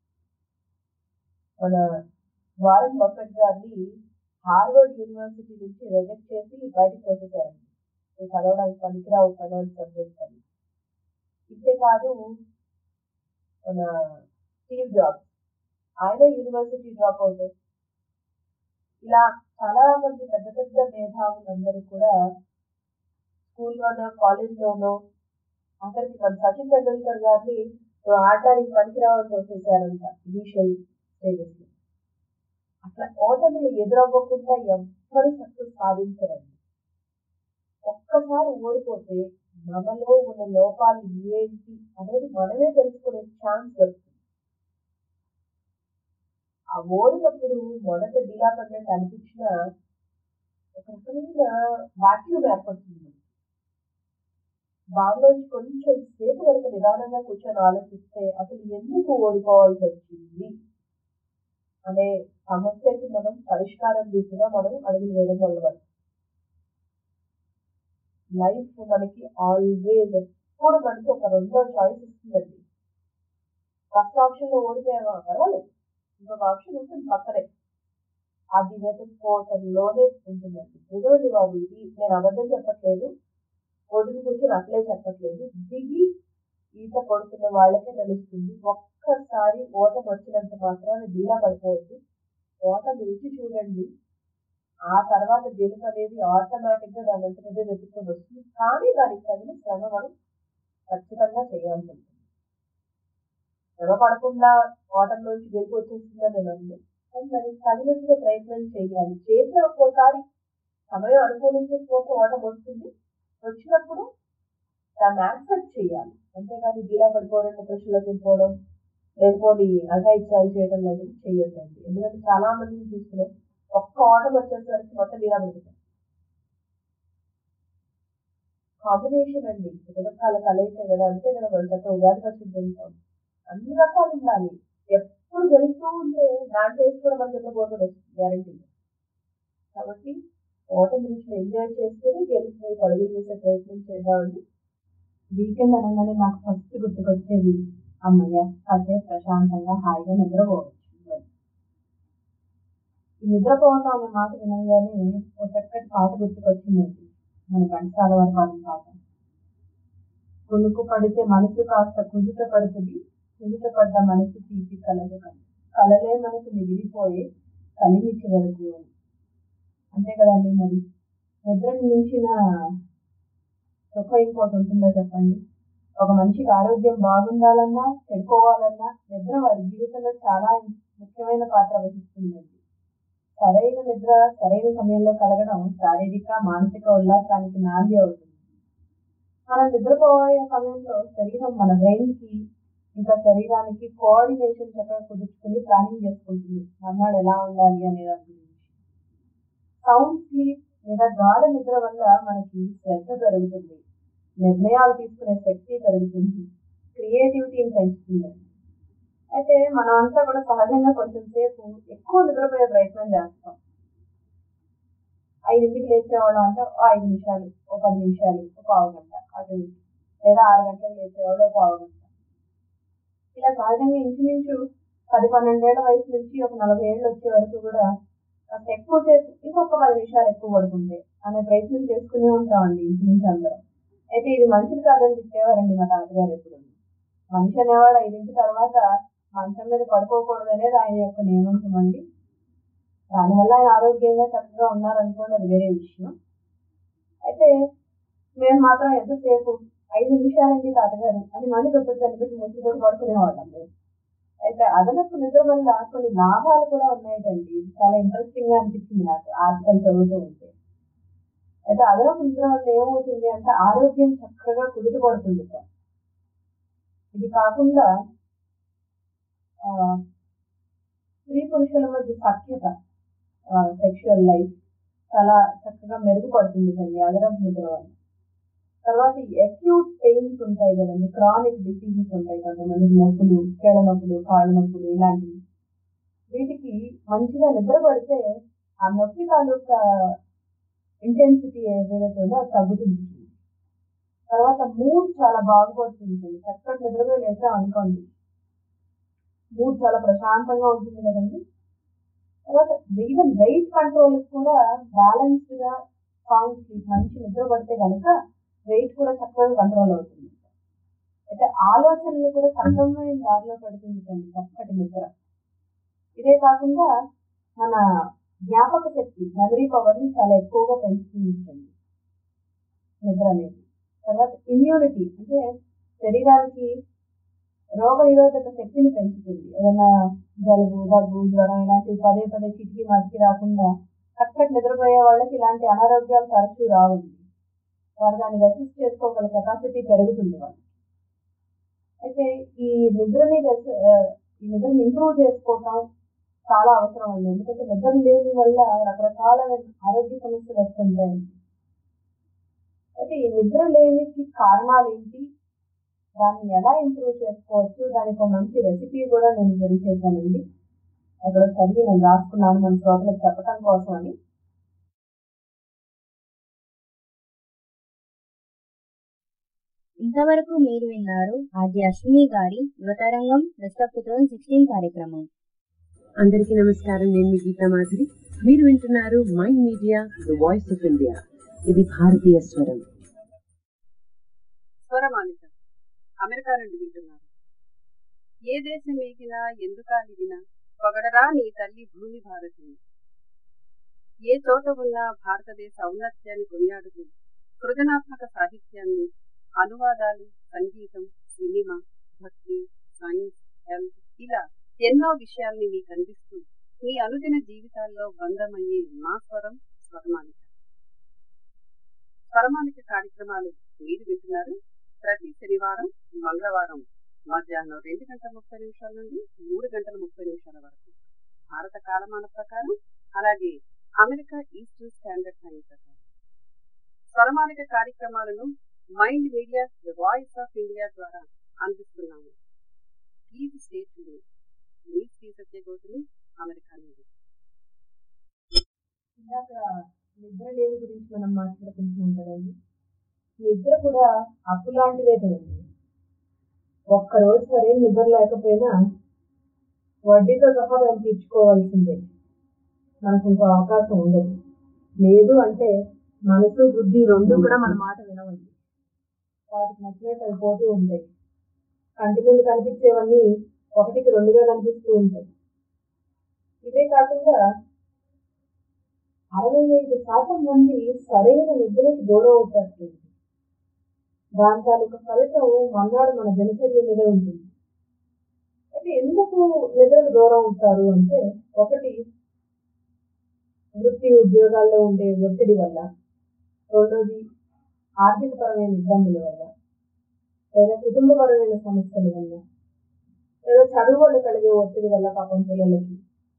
మన వారెన్ బఫెట్ గారిని హార్వర్డ్ యూనివర్సిటీ నుంచి రిజెక్ట్ చేసి బయటకు వచ్చేసారండి, చదవడానికి పనికిరావు ఫైనాన్స్ సబ్జెక్ట్ అని. ఇంతేకాదు మన స్టీవ్ జాబ్స్, ఆయన యూనివర్సిటీ డ్రాప్ అవుట్. ఇలా చాలా మంది పెద్ద పెద్ద మేధావులందరూ కూడా స్కూల్లోనో కాలేజ్లోనో, అక్కడికి మన సచిన్ టెండూల్కర్ గారిని ఆడడానికి పనికిరావాలని వచ్చేసారంట ఇనీషియల్ స్టేజెస్ లో. అట్లా ఓటములు ఎదురవ్వకుండా ఎవ్వరు సక్సెస్ సాధించరండి. ఒక్కసారి ఓడిపోతే మనలో ఉన్న లోపాలు ఏంటి అనేది మనమే తెలుసుకునే ఛాన్స్ వస్తుంది. ఆ ఓడినప్పుడు మొదట డీలా పడినట్టు అనిపించిన ఒక రకమైన వాక్యూమ్ ఏర్పడుతుంది. దానిలోంచి కొంచెం సేపు కనుక నిదానంగా కూర్చొని ఆలోచిస్తే అసలు ఎందుకు ఓడిపోవాల్సి వచ్చింది అనే సమస్యకి మనం పరిష్కారం దిశగా మనం అడుగులు వేయడం మొదలుపెడతాం. లైఫ్ మనకి ఆల్వేస్ ఎప్పుడు మనకి ఒక రెండో చాయిస్ ఇస్తుందండి. ఫస్ట్ ఆప్షన్ లో ఓడిపోయావా పర్వాలేదు, ఇంకొక ఆప్షన్ ఉంటుంది పక్కనే, అది వెతుక్కోవటంలోనే ఉంటుందండి. ఎదురండి బాబు, ఇది నేను అబద్ధం చెప్పట్లేదు, ఒడ్డుకు కూర్చొని అట్లే చెప్పట్లేదు, దిగి ఈత కొడుతున్న వాళ్ళకే తెలుస్తుంది. ఒక్కసారి ఓటమి వచ్చినంత మాత్రాన్ని డీలా పడిపోవద్దు, ఓటమి రుచి చూడండి, ఆ తర్వాత గెలుపు అనేది ఆటోమేటిక్ గా దాని అంతటదే వెతుక్కొని వస్తుంది. కానీ దానికి తగిన శ్రమ మనం ఖచ్చితంగా చేయాల్సి ఉంటుంది. శ్రమ పడకుండా ఓటంలోంచి గెలుపు వచ్చేస్తుందని నేను అన్నాను, కానీ దానికి తగినట్టుగా ప్రయత్నం చేయాలి. చేసిన ఒక్కోసారి సమయం అనుకూలించకపోతే ఓటమి వస్తుంది, వచ్చినప్పుడు దాన్ని యాక్సెప్ట్ చేయాలి. అంతేగాని డీలా పడిపోవడం, డిప్రెషన్లోకి వెళ్ళిపోవడం, లేకపోతే అఘాయిత్యాలు చేయడం లాంటివి చేయొద్దండి. ఎందుకంటే చాలా మందిని చూస్తున్నాం, ఒక్క ఓటమి వచ్చేసరికి మొత్తం డీలా పడుతుంది. కాంబినేషన్ అండి, సుఖదుఖాల కలయిక కదా, అంతే కదా. మనం చక్కగా ఉగాది పచ్చడి తింటాం, అన్ని రకాలు ఉండాలి. ఎప్పుడు గెలుస్తూ ఉంటే దాని టేస్ట్ కూడా మనకి ఎప్పుడు పోతుంది గ్యారంటీ. కాబట్టి ఓటమి రుచిని ఎంజాయ్ చేసుకుని గెలుపు అడుగులు వేసే ప్రయత్నం చేద్దామండి. వీకెండ్ అనగానే నాకు ఫస్ట్ గుర్తుకొచ్చేది, అమ్మయ్య కాసేపు ప్రశాంతంగా హాయిగా నిద్రపోవచ్చు. ఈ నిద్రపోవటం అనే మాట వినగానే ఒక చక్కటి పాట గుర్తుకొచ్చిందండి, మన ఘంటసాల వారి పాడిన పాట. కునుకు పడితే మనసు కాస్త కుదుట పడుతుంది, కుదుట పడ్డ మనసు తీపి కలదు, కలలే మనకు మిగిలిపోయే కలిమిచ్చి వరకు అని. అంతే కదండి. మరి నిద్రను మించిన సుఖం ఇంకోటి ఉంటుందో చెప్పండి? ఒక మనిషికి ఆరోగ్యం బాగుండాలన్నా చెడిపోవాలన్నా నిద్ర వారి జీవితంలో చాలా ముఖ్యమైన పాత్ర వహిస్తుందండి. సరైన నిద్ర సరైన సమయంలో కలగడం శారీరక మానసిక ఉల్లాసానికి నాంది అవుతుంది. మనం నిద్రపోయే సమయంలో శరీరం మన బ్రెయిన్ కి ఇంకా శరీరానికి కోఆర్డినేషన్ చక్కగా కుదుర్చుకుని ప్లానింగ్ చేసుకుంటుంది అన్నాడు ఎలా ఉండాలి అనే దాని గురించి. సౌండ్ స్లీప్ లేదా గాఢ నిద్ర వల్ల మనకి శ్రద్ధ పెరుగుతుంది, నిర్ణయాలు తీసుకునే శక్తి పెరుగుతుంది, క్రియేటివిటీని పెంచుతుందండి. అయితే మనం అంతా కూడా సహజంగా కొంచెం సేపు ఎక్కువ నిద్రపోయే ప్రయత్నం చేస్తాం. 5ంటికి లేచేవాళ్ళం అంటే 5 నిమిషాలు, 10 నిమిషాలు, ఒక పావు గంట అటు ఇటు. లేదా 6 గంటలకు లేచేవాళ్ళు ఒక పావు గంట. ఇలా సహజంగా ఇంచుమించు 10-12 ఏళ్ల వయసు నుంచి ఒక 40 ఏళ్ళు వచ్చే వరకు కూడా కాస్త ఎక్కువ సేపు ఇంకొక 10 నిమిషాలు ఎక్కువ పడుకుంటే అనే ప్రయత్నం చేసుకునే ఉంటామండి ఇంచుమించు అందరం. అయితే ఇది మంచిది కాదని చెప్పేవారండి మా తాతగారు ఎప్పుడు. మనిషి అనేవాడు 5 తర్వాత మంచం మీద పడుకోకూడదు అనేది ఆయన యొక్క నియమం అండి. దానివల్ల ఆయన ఆరోగ్యంగా చక్కగా ఉన్నారనుకోండి, అది వేరే విషయం. అయితే మేము మాత్రం ఎంతసేపు 5 నిమిషాలండి తాతగారు అని మళ్ళీ దుప్పటి పెట్టి ముసుగుతో పడుకునేవాళ్ళం మేము. అయితే అదనపు నిద్ర వల్ల కొన్ని లాభాలు కూడా ఉన్నాయండి. ఇది చాలా ఇంట్రెస్టింగ్ గా అనిపించింది నాకు ఆర్టికల్ చదువుతూ ఉంటే. అయితే అదనపు నిద్ర వల్ల ఏమవుతుంది అంటే ఆరోగ్యం చక్కగా కుదుట పడుతుంది. ఇది కాకుండా స్త్రీ పురుషుల మధ్య సఖ్యత, సెక్షువల్ లైఫ్ చాలా చక్కగా మెరుగుపడుతుంది అండి అదనపు నిద్ర వల్ల. తర్వాత అక్యూట్ పెయిన్స్ ఉంటాయి కదండి, క్రానిక్ డిసీజెస్ ఉంటాయి, కొంతమందికి నొప్పులు, కీళ్ళ నొప్పులు, కాళ్ళ నొప్పులు ఇలాంటివి. వీటికి మంచిగా నిద్ర పడితే ఆ నొప్పి తాలూకా ఇంటెన్సిటీ ఏదైతే ఉందో అది తగ్గుతుంది. తర్వాత మూడ్ చాలా బాగుపడుతుంది. చక్కటి నిద్రపోయి లేచాం అనుకోండి, మూడ్ చాలా ప్రశాంతంగా ఉంటుంది కదండి. తర్వాత ఈవెన్ వెయిట్ కంట్రోల్ కూడా బ్యాలెన్స్డ్ గా సాంగ్ స్లీప్, మంచి నిద్ర పడితే కనుక వెయిట్ కూడా చక్కగా కంట్రోల్ అవుతుంది. అయితే ఆలోచనలు కూడా సక్రమమైన దారిలో పెడుతుంది అండి చక్కటి నిద్ర. ఇదే కాకుండా మన జ్ఞాపక శక్తి, మెమరీ పవర్ ని చాలా ఎక్కువగా పెంచుతుంది నిద్ర అనేది. తర్వాత ఇమ్యూనిటీ అంటే శరీరానికి రోగ నిరోధక శక్తిని పెంచుతుంది. ఏదైనా జలుబు, దగ్గు, జ్వరం ఇలాంటివి పదే పదే చిటికి మాటికి రాకుండా చక్కటి నిద్రపోయే వాళ్ళకి ఇలాంటి అనారోగ్యాలు తరచూ రావండి. వారు దాన్ని రెసిస్ట్ చేసుకోగల కెపాసిటీ పెరుగుతుంది వాళ్ళకి. అయితే ఈ నిద్రని ఇంప్రూవ్ చేసుకోవటం చాలా అవసరం అండి. ఎందుకంటే నిద్ర లేని వల్ల రకరకాల ఆరోగ్య సమస్యలు వస్తుంటాయి. అయితే ఈ నిద్ర లేనికి కారణాలు ఏంటి, దాన్ని ఎలా ఇంప్రూవ్ చేసుకోవచ్చు, దానికి ఒక మంచి రెసిపీ కూడా నేను రెడీ చేశానండి. ఎక్కడో చదివి నేను రాసుకున్నాను మన శ్రోతలకు చెప్పడం కోసం అని. ఇంతవరకు మీరు విన్నారు ఆర్జే అశ్విని గారి యువతరంగం బెస్ట్ ఆఫ్ 2016 కార్యక్రమం. అందరికీ నమస్కారం. నేను మీ గీతా మాధురి. మీరు వింటున్నారు mind media, the voice of India. ఇది భారతీయ స్వరం. స్వరమాలిక అమెరికా నుండి వింటున్నారు. ఏ దేశం ఏగినా ఎందుకాలిగినా పొగడరా నీ తల్లి భూమి భారతిని. ఏ చోట ఉన్నా భారతదేశ ఔన్నత్యాన్ని కొనియాడుతూ సృజనాత్మక సాహిత్యాన్ని, అనువాదాలు, సంగీతం, సినిమా, భక్తి, సైన్స్, హెల్త్ ఇలా ఎన్నో విషయాల్ని మీకు అందిస్తూ మీ అనుదిన జీవితాల్లో బంధమయ్యే మా స్వరం స్వరమాలిక. స్వరమాలిక కార్యక్రమాలు మీరు వింటున్నారు ప్రతి శనివారం, మంగళవారం మధ్యాహ్నం 2:30 నుండి 3:30 వరకు భారత కాలమాన ప్రకారం, అలాగే అమెరికా ఈస్టర్న్ స్టాండర్డ్ టైం ప్రకారం. స్వరమాలిక కార్యక్రమాలను mind media, the voice of India ద్వారా అందిస్తున్నాము. Please stay tuned. మీ శ్రీ సత్యగౌతమి, అమెరికా నుండి. ఇందాక నిద్ర లేని గురించి మనం మాట్లాడుకుంటున్నాం కదండి. నిద్ర కూడా అప్పు లాంటిదే కదండి. ఒక్కరోజు సరైన నిద్ర లేకపోయినా వడ్డీతో సహా దాన్ని తీర్చుకోవాల్సిందే, మనకు ఇంకో అవకాశం ఉండదు. లేదు అంటే మనసు, బుద్ధి రెండు కూడా మన మాట వినవండి. వాటికి నచ్చినట్టు అవి పోతూ ఉంటాయి. కంటి ముందు కనిపించేవన్నీ 1కి 2గా కనిపిస్తూ ఉంటాయి. ఇవే కాకుండా 65% మంది సరైన నిద్రకి దూరం అవుతారు. దాని తాలూకు ఫలితం మన్నాడు మన దినచర్య మీద ఉంటుంది. అయితే ఎందుకు నిద్రకు దూరం అవుతారు అంటే, ఒకటి వృత్తి ఉద్యోగాల్లో ఉండే ఒత్తిడి వల్ల, రెండోది ఆర్థికపరమైన ఇబ్బందుల వల్ల, లేదా కుటుంబపరమైన సమస్యల వల్ల, లేదా చదువు వల్ల కలిగే ఒత్తిడి వల్ల పాపం పిల్లలకి.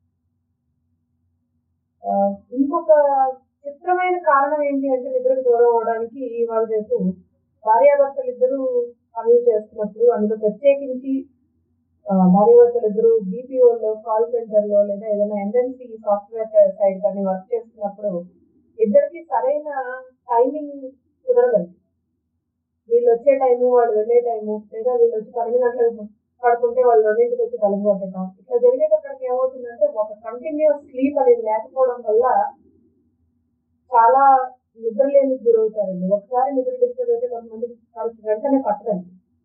ఇంకొక చిత్రమైన కారణం ఏంటి అంటే నిద్రకు దూరం అవడానికి, ఇవాళ రేపు భార్యాభర్తలు ఇద్దరు పనులు చేస్తున్నప్పుడు, అందులో ప్రత్యేకించి భార్యాభర్తలు ఇద్దరు బీపీఓలో, కాల్ సెంటర్లో, లేదా ఏదైనా ఎంఎన్సీ సాఫ్ట్వేర్ సైడ్ కానీ వర్క్ చేస్తున్నప్పుడు ఇద్దరికి సరైన టైమింగ్ కుదరదండి. వీళ్ళు వచ్చే టైము, వాళ్ళు వెళ్ళే టైము, లేదా వీళ్ళు వచ్చి 12 గంటలకు పడుకుంటే వాళ్ళు 2ంటికి వచ్చి తలుపు కొట్టడం, ఇట్లా జరిగేటప్పటికి ఏమవుతుందంటే ఒక కంటిన్యూస్ స్లీప్ అనేది లేకపోవడం వల్ల చాలా నిద్రలేమికి గురవుతారండి. ఒకసారి నిద్ర డిస్టర్బ్ అయితే కొంతమందికి వెంటనే పట్టదండి.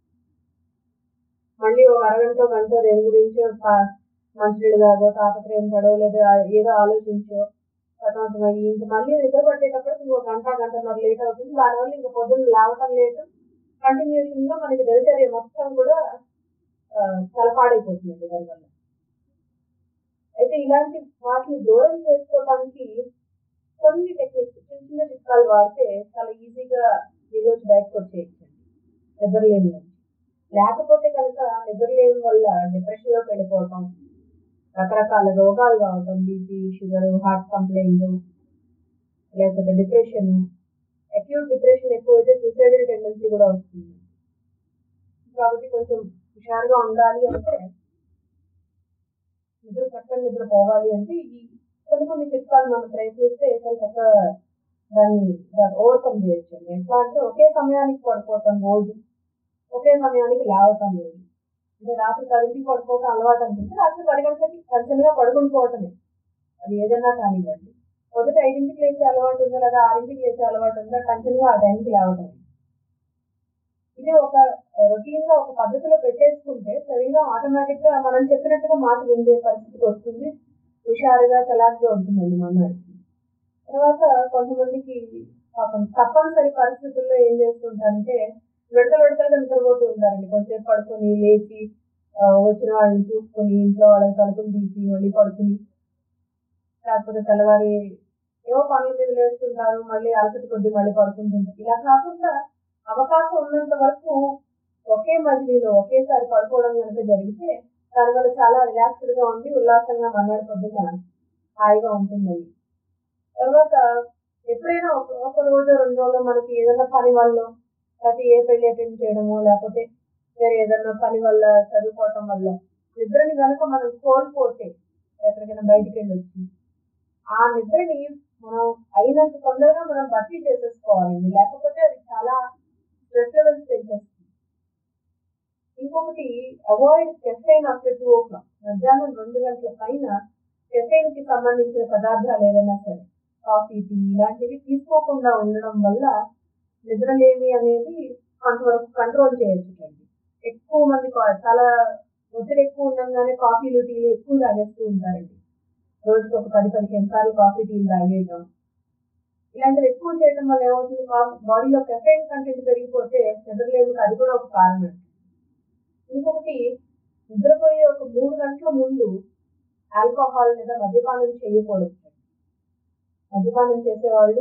మళ్ళీ ఒక అరగంట గంట దేని గురించో మంచినీళ్ళు తాగో, తాపత్రయం పడో, లేదా ఏదో ఆలోచించో సతమతమయ్యి ఇంక మళ్ళీ నిద్ర పట్టేటప్పుడు ఇంకో గంటన్నర లేట్ అవుతుంది. దానివల్ల ఇంకా పొద్దున్న లేవటం లేటు, కంటిన్యూషన్ గా మనకి దినచర్య మొత్తం కూడా చాలా పాడైపోతుందండి దానివల్ల. అయితే ఇలాంటి వాటిని దూరం చేసుకోవడానికి కొన్ని టెక్నిక్స్, చిన్న చిన్న చిట్కాలు వాడితే చాలా ఈజీగా ఈరోజు బయటకు వచ్చేయచ్చండి నిద్రలేమి నుంచి. లేకపోతే కనుక నిద్రలేమి వల్ల డిప్రెషన్ లోకి వెళ్ళిపోవటం, రకరకాల రోగాలు రావటం, బీపీ, షుగర్, హార్ట్ కంప్లైంట్, లేకపోతే డిప్రెషన్, అక్యూట్ డిప్రెషన్ ఎక్కువైతే సూసైడల్ టెండెన్సీ కూడా వస్తుంది. కాబట్టి కొంచెం హుషారుగా ఉండాలి అంటే, చక్కని నిద్ర పోవాలి అంటే ఈ కొన్ని చిట్కాలు మనం ప్రయత్నిస్తే చక్కగా దాన్ని ఓవర్కమ్ చేయొచ్చండి. ఎట్లా అంటే ఒకే సమయానికి పడిపోతాం రోజు, ఒకే సమయానికి లేవటం రోజు. అంటే రాత్రి 10ంటికి పడుకోవటం అలవాటు అనుకుంటే రాత్రి 10 గంటలకి ఖచ్చితంగా పడుకుని పోవటమే. అది ఏదైనా కానివ్వండి. మొదట 5ంటికి లేచే అలవాటు ఉందా, లేదా 6ంటికి లేచే అలవాటు ఉందా, ఖచ్చితంగా ఆ టైంకి లేవటం. ఇది ఒక రొటీన్ గా ఒక పద్ధతిలో పెట్టేసుకుంటే శరీరం ఆటోమేటిక్ గా మనం చెప్పినట్టుగా మాట వినే పరిస్థితికి వస్తుంది. హుషారుగా చలాగ్గా ఉంటుందండి మన్నాడికి. తర్వాత కొంతమందికి పాపం తప్పనిసరి పరిస్థితుల్లో ఏం చేస్తుంటారంటే విడతలుగా నిద్రపోతూ ఉంటారండి. కొంచెంసేపు పడుకొని లేచి వచ్చిన వాళ్ళని చూసుకొని ఇంట్లో వాళ్ళని తలుపులు తీసి మళ్ళీ పడుకుని, లేకపోతే తెల్లవారి ఏవో పనుల మీద లేస్తుంటారు, మళ్ళీ అలసటి కొద్ది మళ్ళీ పడుకుంటుంటారు. ఇలా కాకుండా అవకాశం ఉన్నంత వరకు ఒకే మజిలీలో ఒకేసారి పడుకోవడం కనుక జరిగితే దానివల్ల చాలా రిలాక్స్డ్ గా ఉండి ఉల్లాసంగా మన్నాడు పొద్దున హాయిగా ఉంటుందండి. తర్వాత ఎప్పుడైనా ఒక రోజు 2 రోజుల్లో మనకి ఏదైనా పని వల్ల, లేకపోతే ఏ పెళ్లి అటెండ్ చేయడమో, లేకపోతే వేరే ఏదైనా పని వల్ల, చదువుకోవటం వల్ల నిద్రని కనుక మనం కోల్పోతే ఎక్కడికైనా బయటికి వెళ్ళి వచ్చి ఆ నిద్రని మనం అయినంత తొందరగా మనం భర్తీ చేసేసుకోవాలండి. లేకపోతే అది చాలా స్ట్రెస్ లెవెల్స్ పెంచేస్తుంది. ఇంకొకటి, అవాయిడ్ కెఫెయిన్ ఆఫ్టర్ 2 o'clock. మధ్యాహ్నం 2 గంటల పైన కెఫెయిన్ కి సంబంధించిన పదార్థాలు ఏదైనా సరే, కాఫీ, టీ ఇలాంటివి తీసుకోకుండా ఉండడం వల్ల నిద్రలేమి అనేది కొంతవరకు కంట్రోల్ చేయొచ్చు. ఎక్కువ మంది చాలా ఒత్తిడి ఎక్కువ ఉండగానే కాఫీలు, టీలు ఎక్కువ తాగేస్తూ ఉంటారండి. రోజుకి ఒక 10-15 సార్లు కాఫీ, టీలు తాగేయటం, ఇలాంటివి ఎక్కువ చేయడం వల్ల ఏమవుతుంది, బాడీలో కెఫెయిన్ కంటెంట్ పెరిగిపోతే నిద్రలేమికి అది కూడా ఒక కారణం. ఇంకొకటి, నిద్రపోయే ఒక 3 గంటల ముందు ఆల్కహాల్ లేదా మద్యపానం చేయకూడదు. మద్యపానం చేసేవాళ్ళు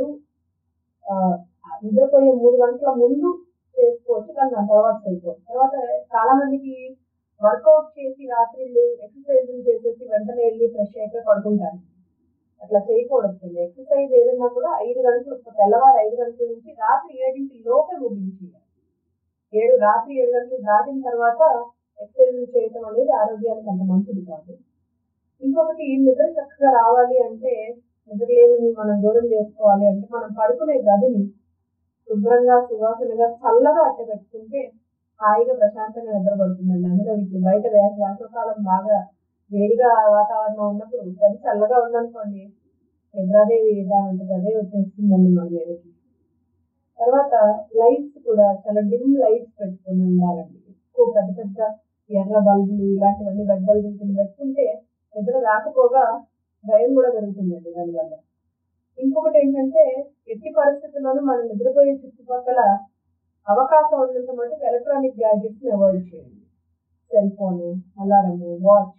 నిద్రపోయే 3 గంటల ముందు చేసుకోవచ్చు, కానీ దాని తర్వాత చేయకూడదు. తర్వాత చాలా మందికి వర్కౌట్ చేసి రాత్రిళ్ళు ఎక్సర్సైజులు చేసేసి వెంటనే వెళ్ళి ఫ్రెష్ అయిపోయి పడుకుంటారు. అట్లా చేయకూడదు. ఎక్సర్సైజ్ ఏదన్నా కూడా 5 గంటలు, తెల్లవారు 5 గంటల నుంచి రాత్రి 7 లోపే ముగించేయాలి. రాత్రి 7 గంటలు దాటిన తర్వాత ఎక్సర్సైజ్ చేయటం అనేది ఆరోగ్యానికి అంత మంచిది కాదు. ఇంకొకటి, నిద్ర చక్కగా రావాలి అంటే, నిద్రలేమిని మనం దూరం చేసుకోవాలి అంటే, మనం పడుకునే గదిని శుభ్రంగా, సువాసనగా, చల్లగా అట్టబెట్టుకుంటే హాయిగా ప్రశాంతంగా నిద్రపడుతుందండి. అందులో ఇప్పుడు బయట వేసవకాలం బాగా వేడిగా వాతావరణం ఉన్నప్పుడు గది చల్లగా ఉందనుకోండి, నిద్రాదేవి దానంతట అదే వచ్చేస్తుందండి మన మీదకి. తర్వాత లైట్స్ కూడా చాలా డిమ్ లైట్స్ పెట్టుకుని ఉండాలండి. ఎక్కువ పెద్ద పెద్ద ఎర్ర బల్బులు ఇలాంటివన్నీ బెడ్ బల్బులు కింద పెట్టుకుంటే నిద్ర రాకపోగా భయం కూడా పెరుగుతుందండి దానివల్ల. ఇంకొకటి ఏంటంటే, ఎట్టి పరిస్థితుల్లోనూ మనం నిద్రపోయే చుట్టుపక్కల అవకాశం ఉన్నంత మటుకు ఎలక్ట్రానిక్ గ్యాడ్జెట్స్ ని అవాయిడ్ చేయండి. సెల్ ఫోను, అలారము, వాచ్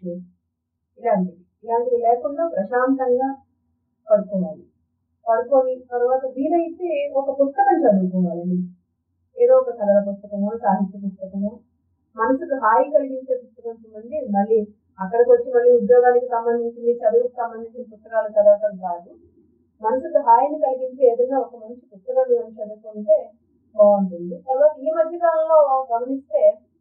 ఇలాంటివి లేకుండా ప్రశాంతంగా పడుకోవాలి. పడుకొని తర్వాత వీలైతే ఒక పుస్తకం చదువుకోవాలండి. ఏదో ఒక కథల పుస్తకమో, సాహిత్య పుస్తకమో, మనసుకు హాయి కలిగించే పుస్తకం చూడండి. మళ్ళీ అక్కడికి వచ్చి మళ్ళీ ఉద్యోగానికి సంబంధించింది, చదువుకు సంబంధించిన పుస్తకాలు చదవటం కాదు. మనసుకు హాయిని కలిగించి ఏదైనా ఒక మంచి పుస్తకాలు చదువుకుంటే బాగుంటుంది. తర్వాత ఈ మధ్య కాలంలో గమనిస్తే